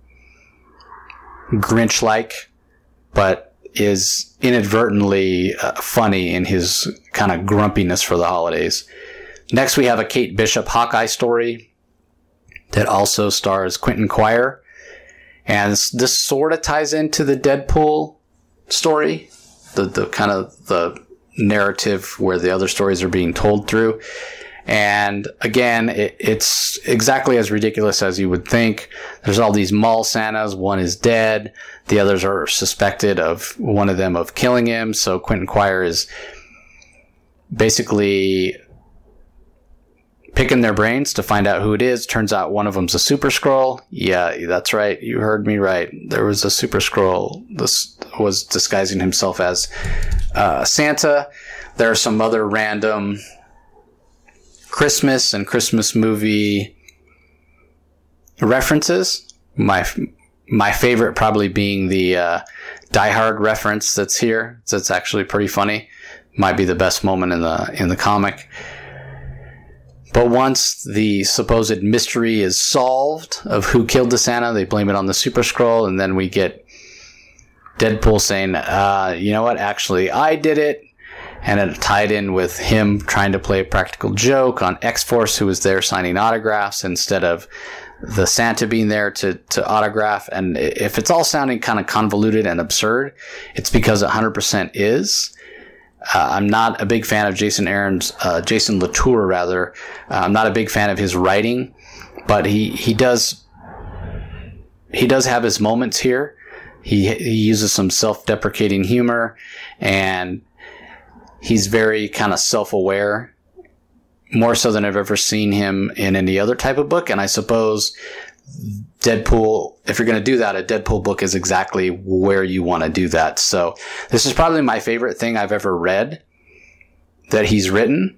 Grinch-like, but is inadvertently uh, funny in his kind of grumpiness for the holidays. Next, we have a Kate Bishop Hawkeye story that also stars Quentin Quire. And this, this sort of ties into the Deadpool story, the, the kind of the narrative where the other stories are being told through. And again, it, it's exactly as ridiculous as you would think. There's all these mall Santas. One is dead. The others are suspected of one of them of killing him. So Quentin Quire is basically picking their brains to find out who it is. Turns out one of them's a Super Skrull. Yeah, that's right. You heard me right. There was a Super Skrull. This was disguising himself as uh, Santa. There are some other random Christmas and Christmas movie references. My my favorite probably being the uh, Die Hard reference that's here. That's actually pretty funny. Might be the best moment in the in the comic. But once the supposed mystery is solved of who killed the Santa, they blame it on the Super Skrull, and then we get Deadpool saying, uh, you know what, actually, I did it. And it tied in with him trying to play a practical joke on X-Force, who was there signing autographs instead of the Santa being there to, to autograph. And if it's all sounding kind of convoluted and absurd, it's because it one hundred percent is. Uh, I'm not a big fan of Jason Aaron's, uh, Jason Latour, rather. Uh, I'm not a big fan of his writing, but he, he does, he does have his moments here. He, he uses some self-deprecating humor, and he's very kind of self-aware, more so than I've ever seen him in any other type of book. And I suppose Deadpool, if you're going to do that, a Deadpool book is exactly where you want to do that. So this is probably my favorite thing I've ever read that he's written.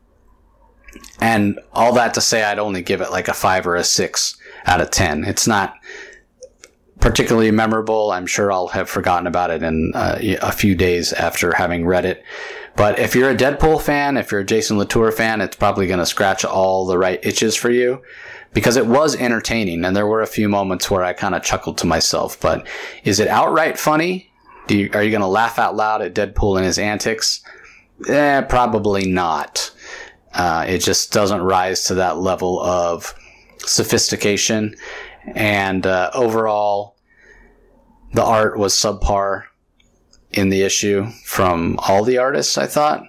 And all that to say, I'd only give it like a five or a six out of ten. It's not particularly memorable. I'm sure I'll have forgotten about it in uh, a few days after having read it. But if you're a Deadpool fan, if you're a Jason Latour fan, it's probably going to scratch all the right itches for you, because it was entertaining, and there were a few moments where I kind of chuckled to myself. But is it outright funny? Do you, are you going to laugh out loud at Deadpool and his antics? Eh, probably not. Uh, it just doesn't rise to that level of sophistication. And uh, overall, the art was subpar in the issue from all the artists, I thought.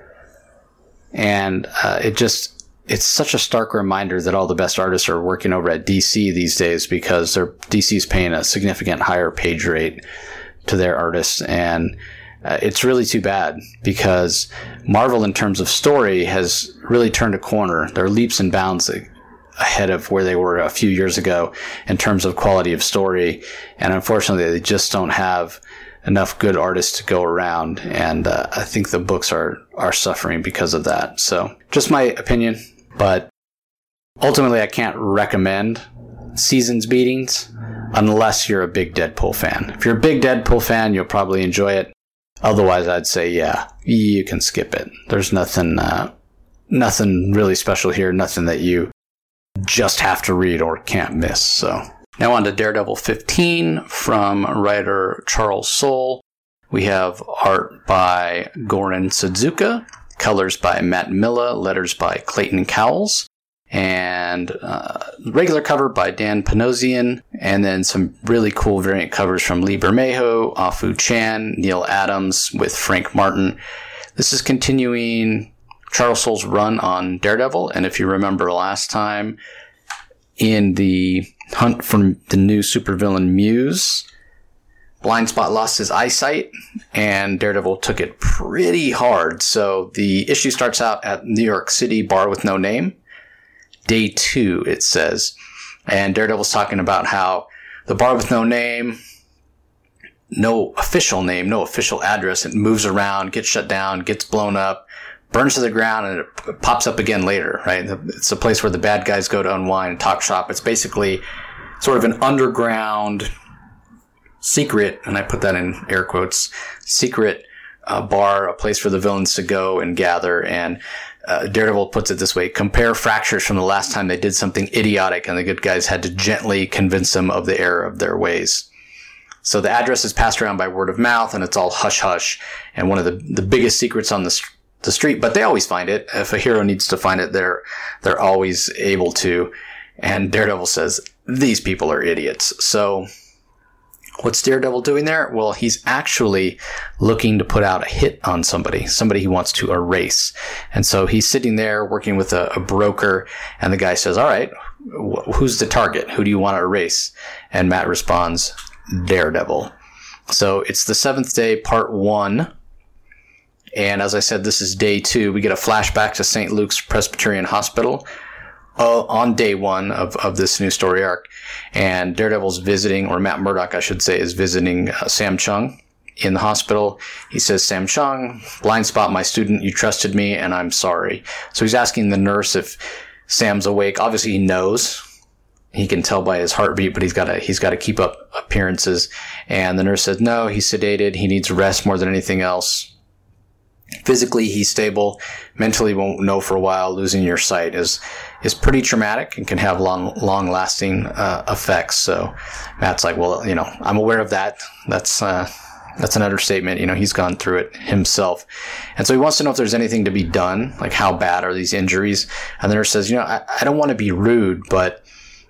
And uh, it just, it's such a stark reminder that all the best artists are working over at D C these days, because they're, D C's paying a significant higher page rate to their artists. And uh, it's really too bad, because Marvel, in terms of story, has really turned a corner. They're leaps and bounds ahead of where they were a few years ago in terms of quality of story. And unfortunately, they just don't have enough good artists to go around. And uh, I think the books are, are suffering because of that. So just my opinion, but ultimately I can't recommend Seasons Beatings unless you're a big Deadpool fan. If you're a big Deadpool fan, you'll probably enjoy it. Otherwise, I'd say, yeah, you can skip it. There's nothing, uh, nothing really special here. Nothing that you just have to read or can't miss. So now on to Daredevil fifteen from writer Charles Soule. We have art by Goran Sudzuka, colors by Matt Milla, letters by Clayton Cowles, and uh, regular cover by Dan Panosian, and then some really cool variant covers from Lee Bermejo, Afu Chan, Neil Adams with Frank Martin. This is continuing Charles Soule's run on Daredevil. And if you remember last time in the hunt for the new supervillain Muse, Blindspot lost his eyesight and Daredevil took it pretty hard. So the issue starts out at New York City bar with no name. Day two, it says. And Daredevil's talking about how the bar with no name, no official name, no official address, it moves around, gets shut down, gets blown up, burns to the ground, and it pops up again later, right? It's a place where the bad guys go to unwind and talk shop. It's basically sort of an underground secret, and I put that in air quotes, secret uh, bar, a place for the villains to go and gather. And uh, Daredevil puts it this way: compare fractures from the last time they did something idiotic and the good guys had to gently convince them of the error of their ways. So the address is passed around by word of mouth, and it's all hush-hush. And one of the, the biggest secrets on the, st- the street, but they always find it. If a hero needs to find it, they're they're always able to. And Daredevil says, these people are idiots. So what's Daredevil doing there? Well, he's actually looking to put out a hit on somebody, somebody he wants to erase. And so he's sitting there working with a, a broker, and the guy says, all right, wh- who's the target? Who do you want to erase? And Matt responds, Daredevil. So it's the seventh day, part one. And as I said, this is day two. We get a flashback to Saint Luke's Presbyterian Hospital Uh, on day one of, of this new story arc. And Daredevil's visiting, or Matt Murdock, I should say, is visiting uh, Sam Chung in the hospital. He says, Sam Chung, Blindspot, my student, you trusted me, and I'm sorry. So he's asking the nurse if Sam's awake. Obviously, he knows. He can tell by his heartbeat, but he's got to he's got to keep up appearances. And the nurse says, no, he's sedated. He needs rest more than anything else. Physically, he's stable. Mentally, won't know for a while. Losing your sight is is pretty traumatic and can have long, long-lasting uh, effects. So Matt's like, well, you know, I'm aware of that. That's uh, that's an understatement. You know, he's gone through it himself, and so he wants to know if there's anything to be done. Like, how bad are these injuries? And the nurse says, you know, I, I don't want to be rude, but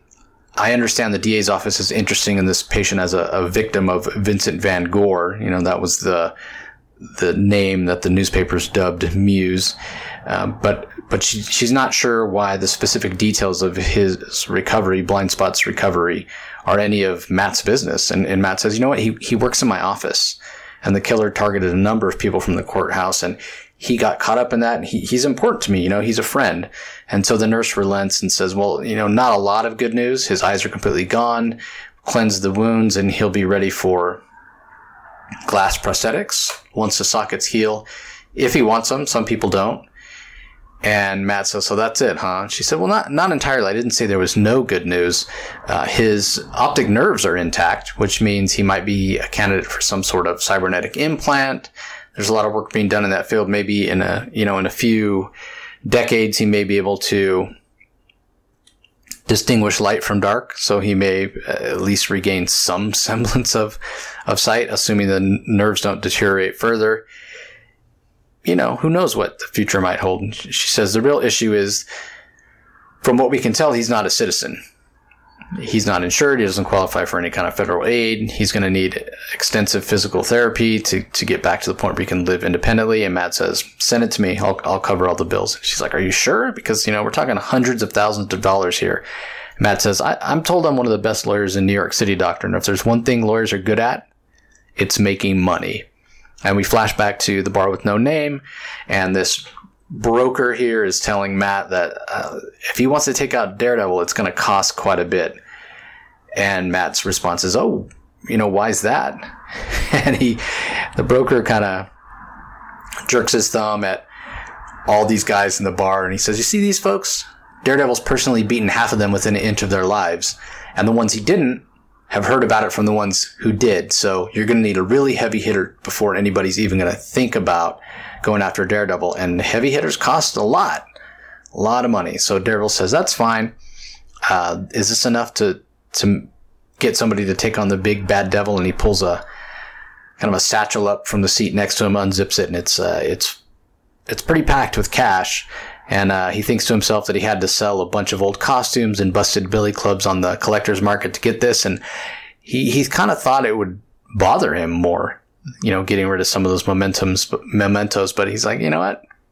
I understand the D A's office is interested in this patient as a, a victim of Vincent Van Gogh. You know, that was the the name that the newspapers dubbed Muse. Um, but but she, she's not sure why the specific details of his recovery, Blindspot's recovery, are any of Matt's business. And, and Matt says, you know what, he, he works in my office. And the killer targeted a number of people from the courthouse, and he got caught up in that. And he, he's important to me, you know, he's a friend. And so the nurse relents and says, well, you know, not a lot of good news. His eyes are completely gone, cleanse the wounds, and he'll be ready for glass prosthetics once the sockets heal, if he wants them. Some people don't. And Matt says, so that's it, huh? She said, well, not not entirely. I didn't say there was no good news. Uh, his optic nerves are intact, which means he might be a candidate for some sort of cybernetic implant. There's a lot of work being done in that field. Maybe in a, you know, in a few decades, he may be able to distinguish light from dark, so he may at least regain some semblance of, of sight, assuming the n- nerves don't deteriorate further. You know, who knows what the future might hold. She says the real issue is, from what we can tell, he's not a citizen. He's not insured. He doesn't qualify for any kind of federal aid. He's going to need extensive physical therapy to, to get back to the point where he can live independently. And Matt says, send it to me. I'll, I'll cover all the bills. She's like, are you sure? Because, you know, we're talking hundreds of thousands of dollars here. Matt says, I, I'm told I'm one of the best lawyers in New York City, doctor. And if there's one thing lawyers are good at, it's making money. And we flash back to the bar with no name. And this broker here is telling Matt that uh, if he wants to take out Daredevil, it's going to cost quite a bit. And Matt's response is, oh, you know, why is that? And he, the broker kind of jerks his thumb at all these guys in the bar. And he says, you see these folks? Daredevil's personally beaten half of them within an inch of their lives. And the ones he didn't have heard about it from the ones who did. So you're going to need a really heavy hitter before anybody's even going to think about going after Daredevil. And heavy hitters cost a lot, a lot of money. So Daredevil says, that's fine. Uh, is this enough to, to get somebody to take on the big bad devil? And he pulls a kind of a satchel up from the seat next to him, unzips it, and it's, uh, it's, it's pretty packed with cash. And uh, he thinks to himself that he had to sell a bunch of old costumes and busted billy clubs on the collector's market to get this. And he, he kind of thought it would bother him more, you know, getting rid of some of those momentums, mementos. But he's like, you know what?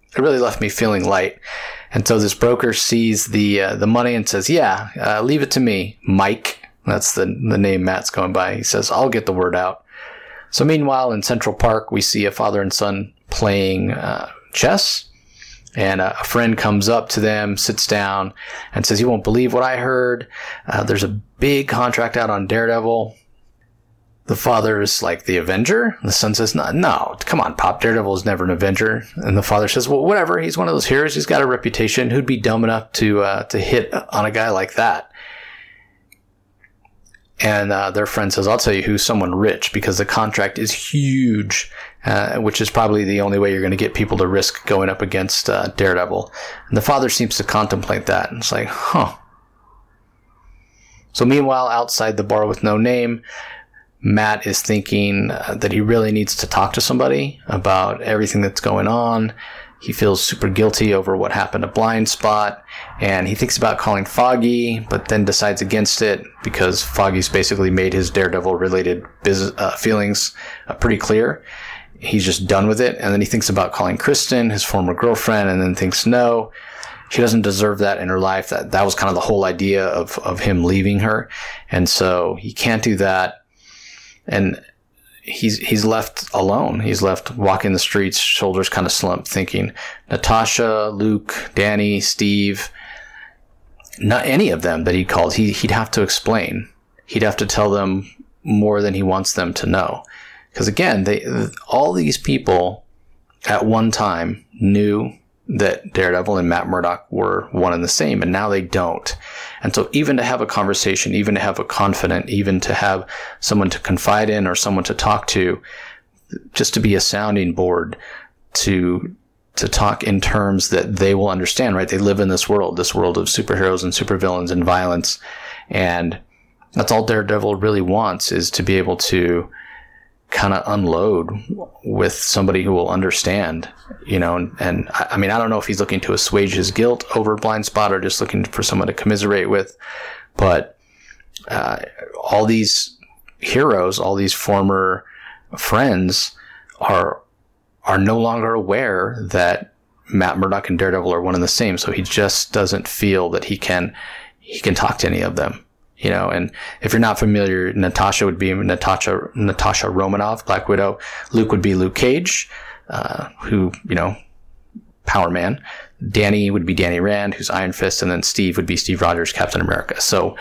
it really left me feeling light. And so this broker sees the uh, the money and says, yeah, uh, leave it to me, Mike. That's the, the name Matt's going by. He says, I'll get the word out. So meanwhile, in Central Park, we see a father and son playing uh, chess. And a friend comes up to them, sits down, and says, you won't believe what I heard. Uh, there's a big contract out on Daredevil. The father is like the Avenger. The son says, no, no, come on, Pop. Daredevil is never an Avenger. And the father says, well, whatever. He's one of those heroes. He's got a reputation. Who'd be dumb enough to uh, to hit on a guy like that? And uh, their friend says, I'll tell you who, someone rich, because the contract is huge, uh, which is probably the only way you're going to get people to risk going up against uh, Daredevil. And the father seems to contemplate that. And it's like, huh. So meanwhile, outside the bar with no name, Matt is thinking uh, that he really needs to talk to somebody about everything that's going on. He feels super guilty over what happened to Blind Spot, and he thinks about calling Foggy, but then decides against it because Foggy's basically made his Daredevil-related business, uh, feelings uh, pretty clear. He's just done with it, and then he thinks about calling Kristen, his former girlfriend, and then thinks, no, she doesn't deserve that in her life. That that was kind of the whole idea of, of him leaving her, and so he can't do that, and He's he's left alone. He's left walking the streets, shoulders kind of slumped, thinking, Natasha, Luke, Danny, Steve, not any of them that he called. He, he'd have to explain. He'd have to tell them more than he wants them to know. Because again, they all these people at one time knew that Daredevil and Matt Murdock were one and the same, and now they don't. And so even to have a conversation, even to have a confidant, even to have someone to confide in or someone to talk to, just to be a sounding board, to to talk in terms that they will understand, right? They live in this world, this world of superheroes and supervillains and violence. And that's all Daredevil really wants, is to be able to kind of unload with somebody who will understand, you know, and, and I, I mean, I don't know if he's looking to assuage his guilt over Blind Spot or just looking for someone to commiserate with, but uh, all these heroes, all these former friends are are no longer aware that Matt Murdock and Daredevil are one and the same, so he just doesn't feel that he can he can talk to any of them. You know, and if you're not familiar, Natasha would be Natasha Natasha Romanoff, Black Widow. Luke would be Luke Cage, uh, who, you know, Power Man. Danny would be Danny Rand, who's Iron Fist, and then Steve would be Steve Rogers, Captain America. So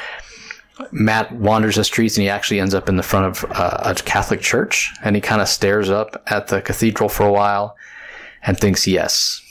Matt wanders the streets, and he actually ends up in the front of uh, a Catholic church, and he kind of stares up at the cathedral for a while and thinks, yes,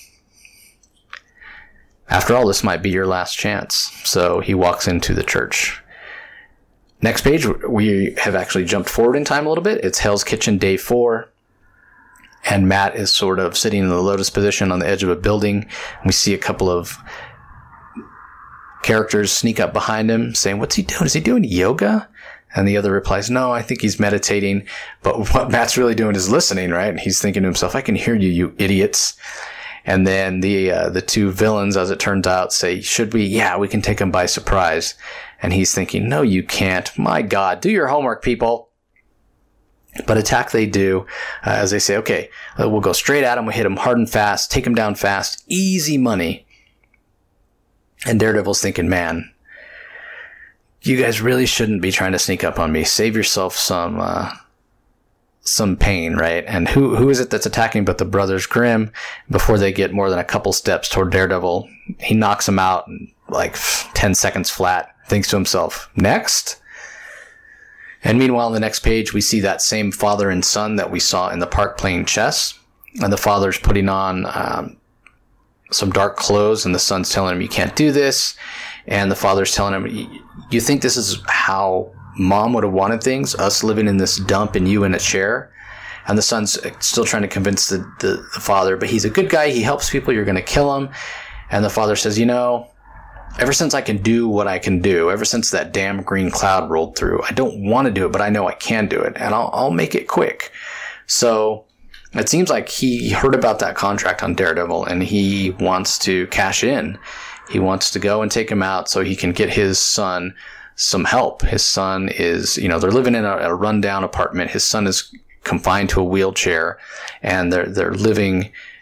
after all, this might be your last chance. So he walks into the church. Next page, we have actually jumped forward in time a little bit. It's Hell's Kitchen, day four. And Matt is sort of sitting in the lotus position on the edge of a building. We see a couple of characters sneak up behind him saying, what's he doing? Is he doing yoga? And the other replies, no, I think he's meditating. But what Matt's really doing is listening, right? And he's thinking to himself, I can hear you, you idiots. And then the uh, the two villains, as it turns out, say, should we? Yeah, we can take him by surprise. And he's thinking, no, you can't. My God, do your homework, people. But attack they do, uh, as they say, okay, uh, we'll go straight at him. We'll hit him hard and fast, take him down fast, easy money. And Daredevil's thinking, man, you guys really shouldn't be trying to sneak up on me. Save yourself some uh, some pain, right? And who who is it that's attacking but the Brothers Grimm? Before they get more than a couple steps toward Daredevil, he knocks him out in like ten seconds flat. Thinks to himself, next? And meanwhile, on the next page, we see that same father and son that we saw in the park playing chess. And the father's putting on um, some dark clothes, and the son's telling him, you can't do this. And the father's telling him, you think this is how mom would have wanted things? Us living in this dump and you in a chair? And the son's still trying to convince the, the, the father, but he's a good guy. He helps people. You're going to kill him. And the father says, you know, ever since I can do what I can do, ever since that damn green cloud rolled through, I don't want to do it, but I know I can do it, and I'll, I'll make it quick. So it seems like he heard about that contract on Daredevil, and he wants to cash in. He wants to go and take him out so he can get his son some help. His son is, you know, they're living in a, a rundown apartment. His son is confined to a wheelchair, and they're they're living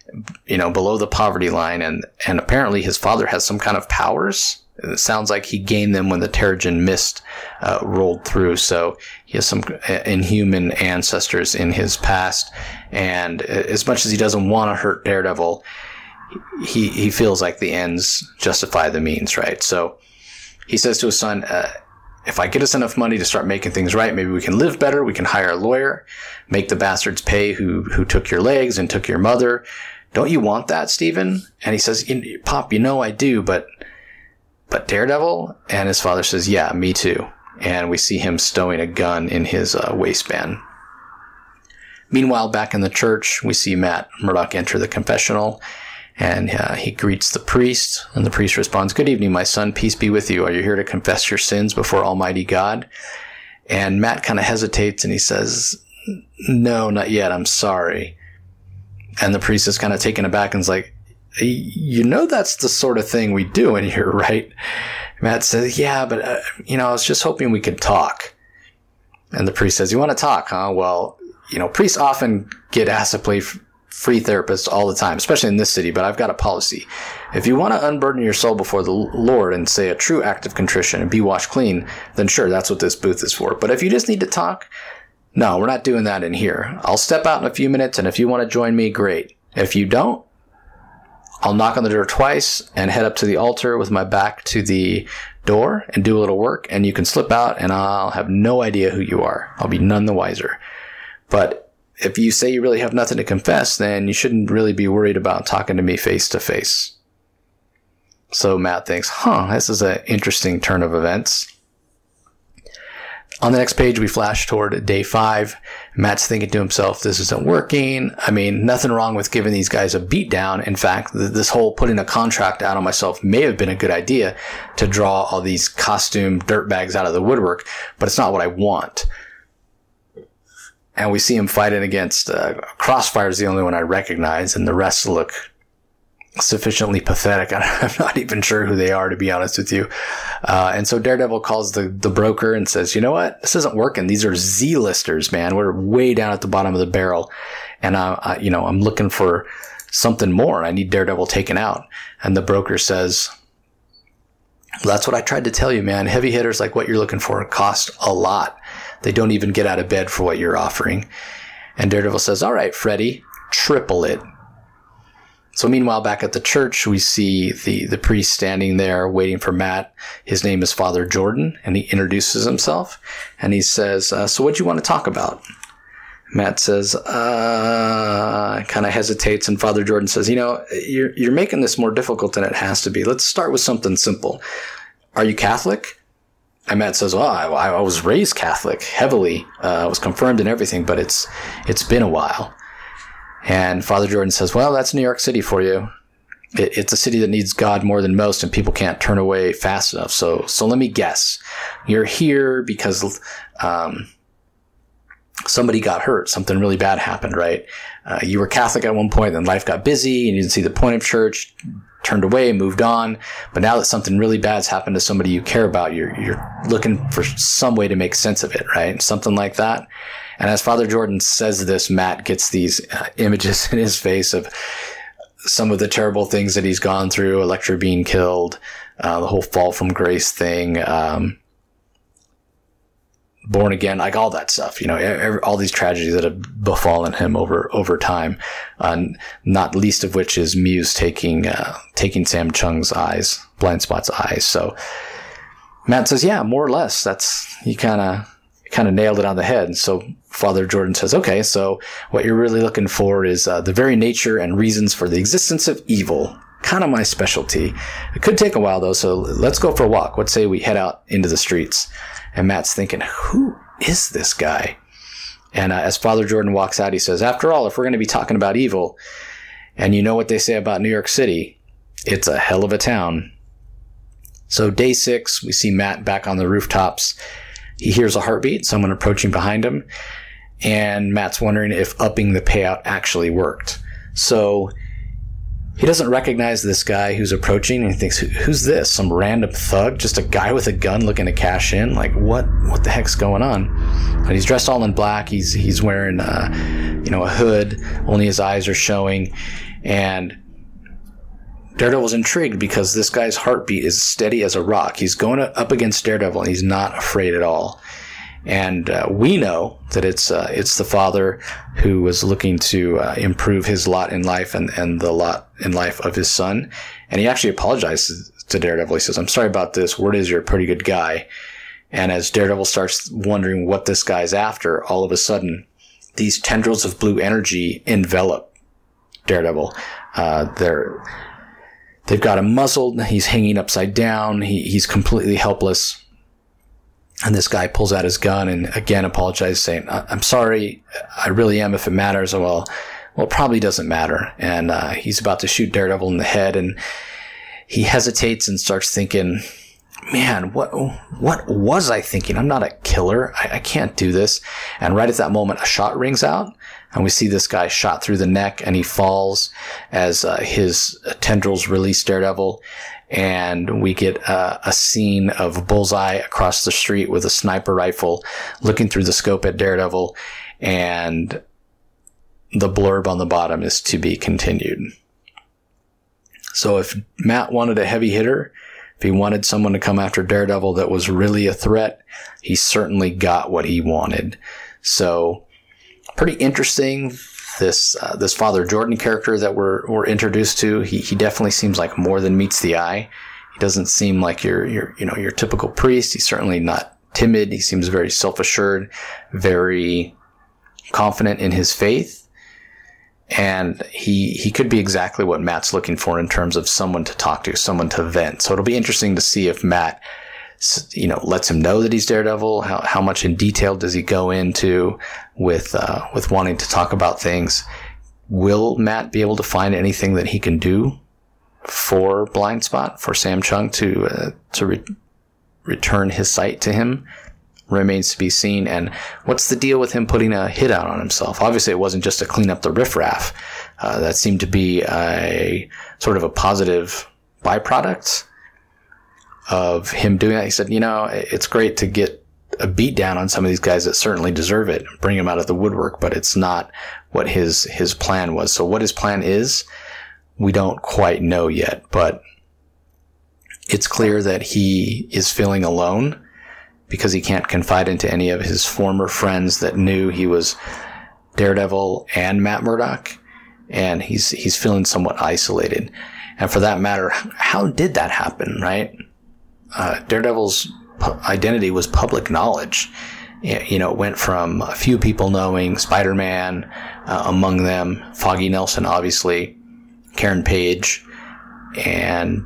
you know, below the poverty line. And, and apparently his father has some kind of powers. It sounds like he gained them when the Terrigen Mist uh, rolled through. So he has some inhuman ancestors in his past. And as much as he doesn't want to hurt Daredevil, he, he feels like the ends justify the means, right? So he says to his son, uh, if I get us enough money to start making things right, maybe we can live better. We can hire a lawyer, make the bastards pay who, who took your legs and took your mother. Don't you want that, Stephen? And he says, Pop, you know I do, but, but Daredevil? And his father says, yeah, me too. And we see him stowing a gun in his uh, waistband. Meanwhile, back in the church, we see Matt Murdock enter the confessional. And uh, he greets the priest, and the priest responds, good evening, my son. Peace be with you. Are you here to confess your sins before Almighty God? And Matt kind of hesitates, and he says, no, not yet. I'm sorry. And the priest is kind of taken aback and is like, you know that's the sort of thing we do in here, right? Matt says, yeah, but, uh, you know, I was just hoping we could talk. And the priest says, you want to talk, huh? Well, you know, priests often get asked to play f- free therapists all the time, especially in this city, but I've got a policy. If you want to unburden your soul before the Lord and say a true act of contrition and be washed clean, then sure, that's what this booth is for. But if you just need to talk, no, we're not doing that in here. I'll step out in a few minutes, and if you want to join me, great. If you don't, I'll knock on the door twice and head up to the altar with my back to the door and do a little work, and you can slip out, and I'll have no idea who you are. I'll be none the wiser. But if you say you really have nothing to confess, then you shouldn't really be worried about talking to me face to face. So Matt thinks, huh, this is an interesting turn of events. On the next page, we flash toward day five. Matt's thinking to himself, this isn't working. I mean, nothing wrong with giving these guys a beat down. In fact, this whole putting a contract out on myself may have been a good idea to draw all these costume dirtbags out of the woodwork, but it's not what I want. And we see him fighting against uh, Crossfire is the only one I recognize, and the rest look sufficiently pathetic. I'm not even sure who they are, to be honest with you. Uh, and so Daredevil calls the, the broker and says, you know what? This isn't working. These are Z-listers, man. We're way down at the bottom of the barrel. And, uh, I, you know, I'm looking for something more. I need Daredevil taken out. And the broker says, well, that's what I tried to tell you, man. Heavy hitters like what you're looking for cost a lot. They don't even get out of bed for what you're offering. And Daredevil says, all right, Freddy, triple it. So meanwhile, back at the church, we see the, the priest standing there waiting for Matt. His name is Father Jordan, and he introduces himself. And he says, uh, so what do you want to talk about? Matt says, uh, kind of hesitates. And Father Jordan says, you know, you're, you're making this more difficult than it has to be. Let's start with something simple. Are you Catholic? And Matt says, well, I, I was raised Catholic heavily. Uh, I was confirmed and everything, but it's, it's been a while. And Father Jordan says, well, that's New York City for you. It, it's a city that needs God more than most, and people can't turn away fast enough. So, so let me guess. You're here because, um, somebody got hurt. Something really bad happened, right? Uh, you were Catholic at one point, then life got busy, and you didn't see the point of church, turned away, moved on. But now that something really bad's happened to somebody you care about, you're, you're looking for some way to make sense of it, right? Something like that. And as Father Jordan says this, Matt gets these uh, images in his face of some of the terrible things that he's gone through, Elektra being killed, uh, the whole fall from grace thing, um, born again, like all that stuff, you know, every, all these tragedies that have befallen him over, over time, uh, not least of which is Muse taking, uh, taking Sam Chung's eyes, Blind Spot's eyes. So Matt says, yeah, more or less. That's, you kind of, kind of nailed it on the head. And so Father Jordan says, okay, so what you're really looking for is uh, the very nature and reasons for the existence of evil. Kind of my specialty. It could take a while, though, so let's go for a walk. What say we head out into the streets? And Matt's thinking, who is this guy? And uh, as Father Jordan walks out, he says, after all, if we're going to be talking about evil, and you know what they say about New York City, it's a hell of a town. So day six, we see Matt back on the rooftops. He hears a heartbeat, someone approaching behind him, and Matt's wondering if upping the payout actually worked. So he doesn't recognize this guy who's approaching, and he thinks, who's this? Some random thug? Just a guy with a gun looking to cash in? Like, what what the heck's going on? And he's dressed all in black. He's he's wearing, uh, you know, a hood. Only his eyes are showing. And Daredevil's intrigued because this guy's heartbeat is steady as a rock. He's going up against Daredevil, and he's not afraid at all. And uh, we know that it's uh, it's the father who was looking to uh, improve his lot in life and, and the lot in life of his son. And he actually apologizes to Daredevil. He says, "I'm sorry about this. Word is you're a pretty good guy." And as Daredevil starts wondering what this guy's after, all of a sudden, these tendrils of blue energy envelop Daredevil. Uh, they're, they've got him muzzled. He's hanging upside down. He, he's completely helpless. And this guy pulls out his gun and again apologizes, saying, "I'm sorry. I really am if it matters." Well, well, it probably doesn't matter. And uh, he's about to shoot Daredevil in the head, and he hesitates and starts thinking, man, what what was I thinking? I'm not a killer. I, I can't do this. And right at that moment, a shot rings out, and we see this guy shot through the neck, and he falls as uh, his tendrils release Daredevil. And we get uh, a scene of Bullseye across the street with a sniper rifle looking through the scope at Daredevil. And the blurb on the bottom is "to be continued." So if Matt wanted a heavy hitter, if he wanted someone to come after Daredevil that was really a threat, he certainly got what he wanted. So pretty interesting. This uh, this Father Jordan character that we're we're introduced to, he he definitely seems like more than meets the eye. He doesn't seem like your your you know your typical priest. He's certainly not timid. He seems very self-assured, very confident in his faith, and he he could be exactly what Matt's looking for in terms of someone to talk to, someone to vent. So it'll be interesting to see if Matt, you know, lets him know that he's Daredevil. How how much in detail does he go into with uh, with wanting to talk about things? Will Matt be able to find anything that he can do for Blind Spot, for Sam Chung to uh, to re- return his sight to him? Remains to be seen. And what's the deal with him putting a hit out on himself? Obviously, it wasn't just to clean up the riffraff. Uh, that seemed to be a sort of a positive byproduct of him doing that. He said, you know, it's great to get a beat down on some of these guys that certainly deserve it, bring them out of the woodwork, but it's not what his, his plan was. So what his plan is, we don't quite know yet, but it's clear that he is feeling alone because he can't confide into any of his former friends that knew he was Daredevil and Matt Murdock. And he's, he's feeling somewhat isolated. And for that matter, how did that happen, right? Uh, Daredevil's pu- identity was public knowledge. You know, it went from a few people knowing, Spider-Man, uh, among them, Foggy Nelson, obviously, Karen Page, and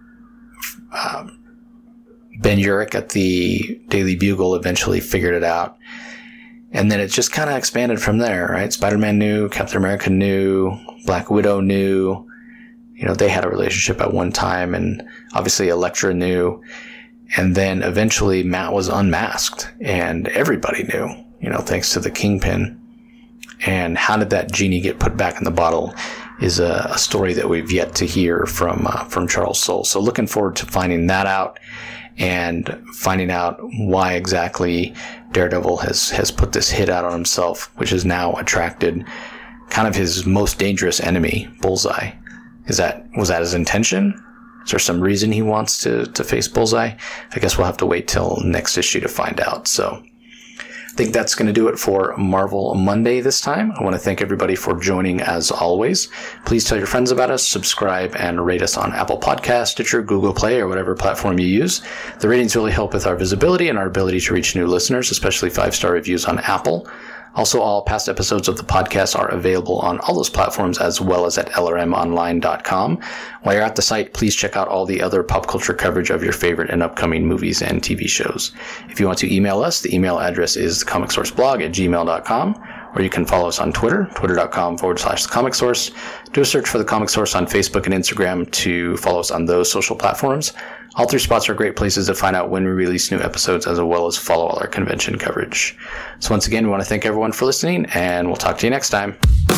um, Ben Urich at the Daily Bugle eventually figured it out. And then it just kind of expanded from there, right? Spider-Man knew, Captain America knew, Black Widow knew. You know, they had a relationship at one time, and obviously Elektra knew. And then eventually Matt was unmasked, and everybody knew, you know, thanks to the Kingpin. And how did that genie get put back in the bottle is a, a story that we've yet to hear from uh, from Charles Soule. So looking forward to finding that out and finding out why exactly Daredevil has, has put this hit out on himself, which has now attracted kind of his most dangerous enemy, Bullseye. Is that, was that his intention? Is there some reason he wants to, to face Bullseye? I guess we'll have to wait till next issue to find out. So I think that's going to do it for Marvel Monday this time. I want to thank everybody for joining as always. Please tell your friends about us, subscribe, and rate us on Apple Podcasts, Stitcher, Google Play, or whatever platform you use. The ratings really help with our visibility and our ability to reach new listeners, especially five-star reviews on Apple. Also, all past episodes of the podcast are available on all those platforms as well as at L R M online dot com. While you're at the site, please check out all the other pop culture coverage of your favorite and upcoming movies and T V shows. If you want to email us, the email address is thecomicsourceblog at gmail dot com, or you can follow us on Twitter, twitter.com forward slash the Comic Source. Do a search for the Comic Source on Facebook and Instagram to follow us on those social platforms. All three spots are great places to find out when we release new episodes, as well as follow all our convention coverage. So once again, we want to thank everyone for listening, and we'll talk to you next time.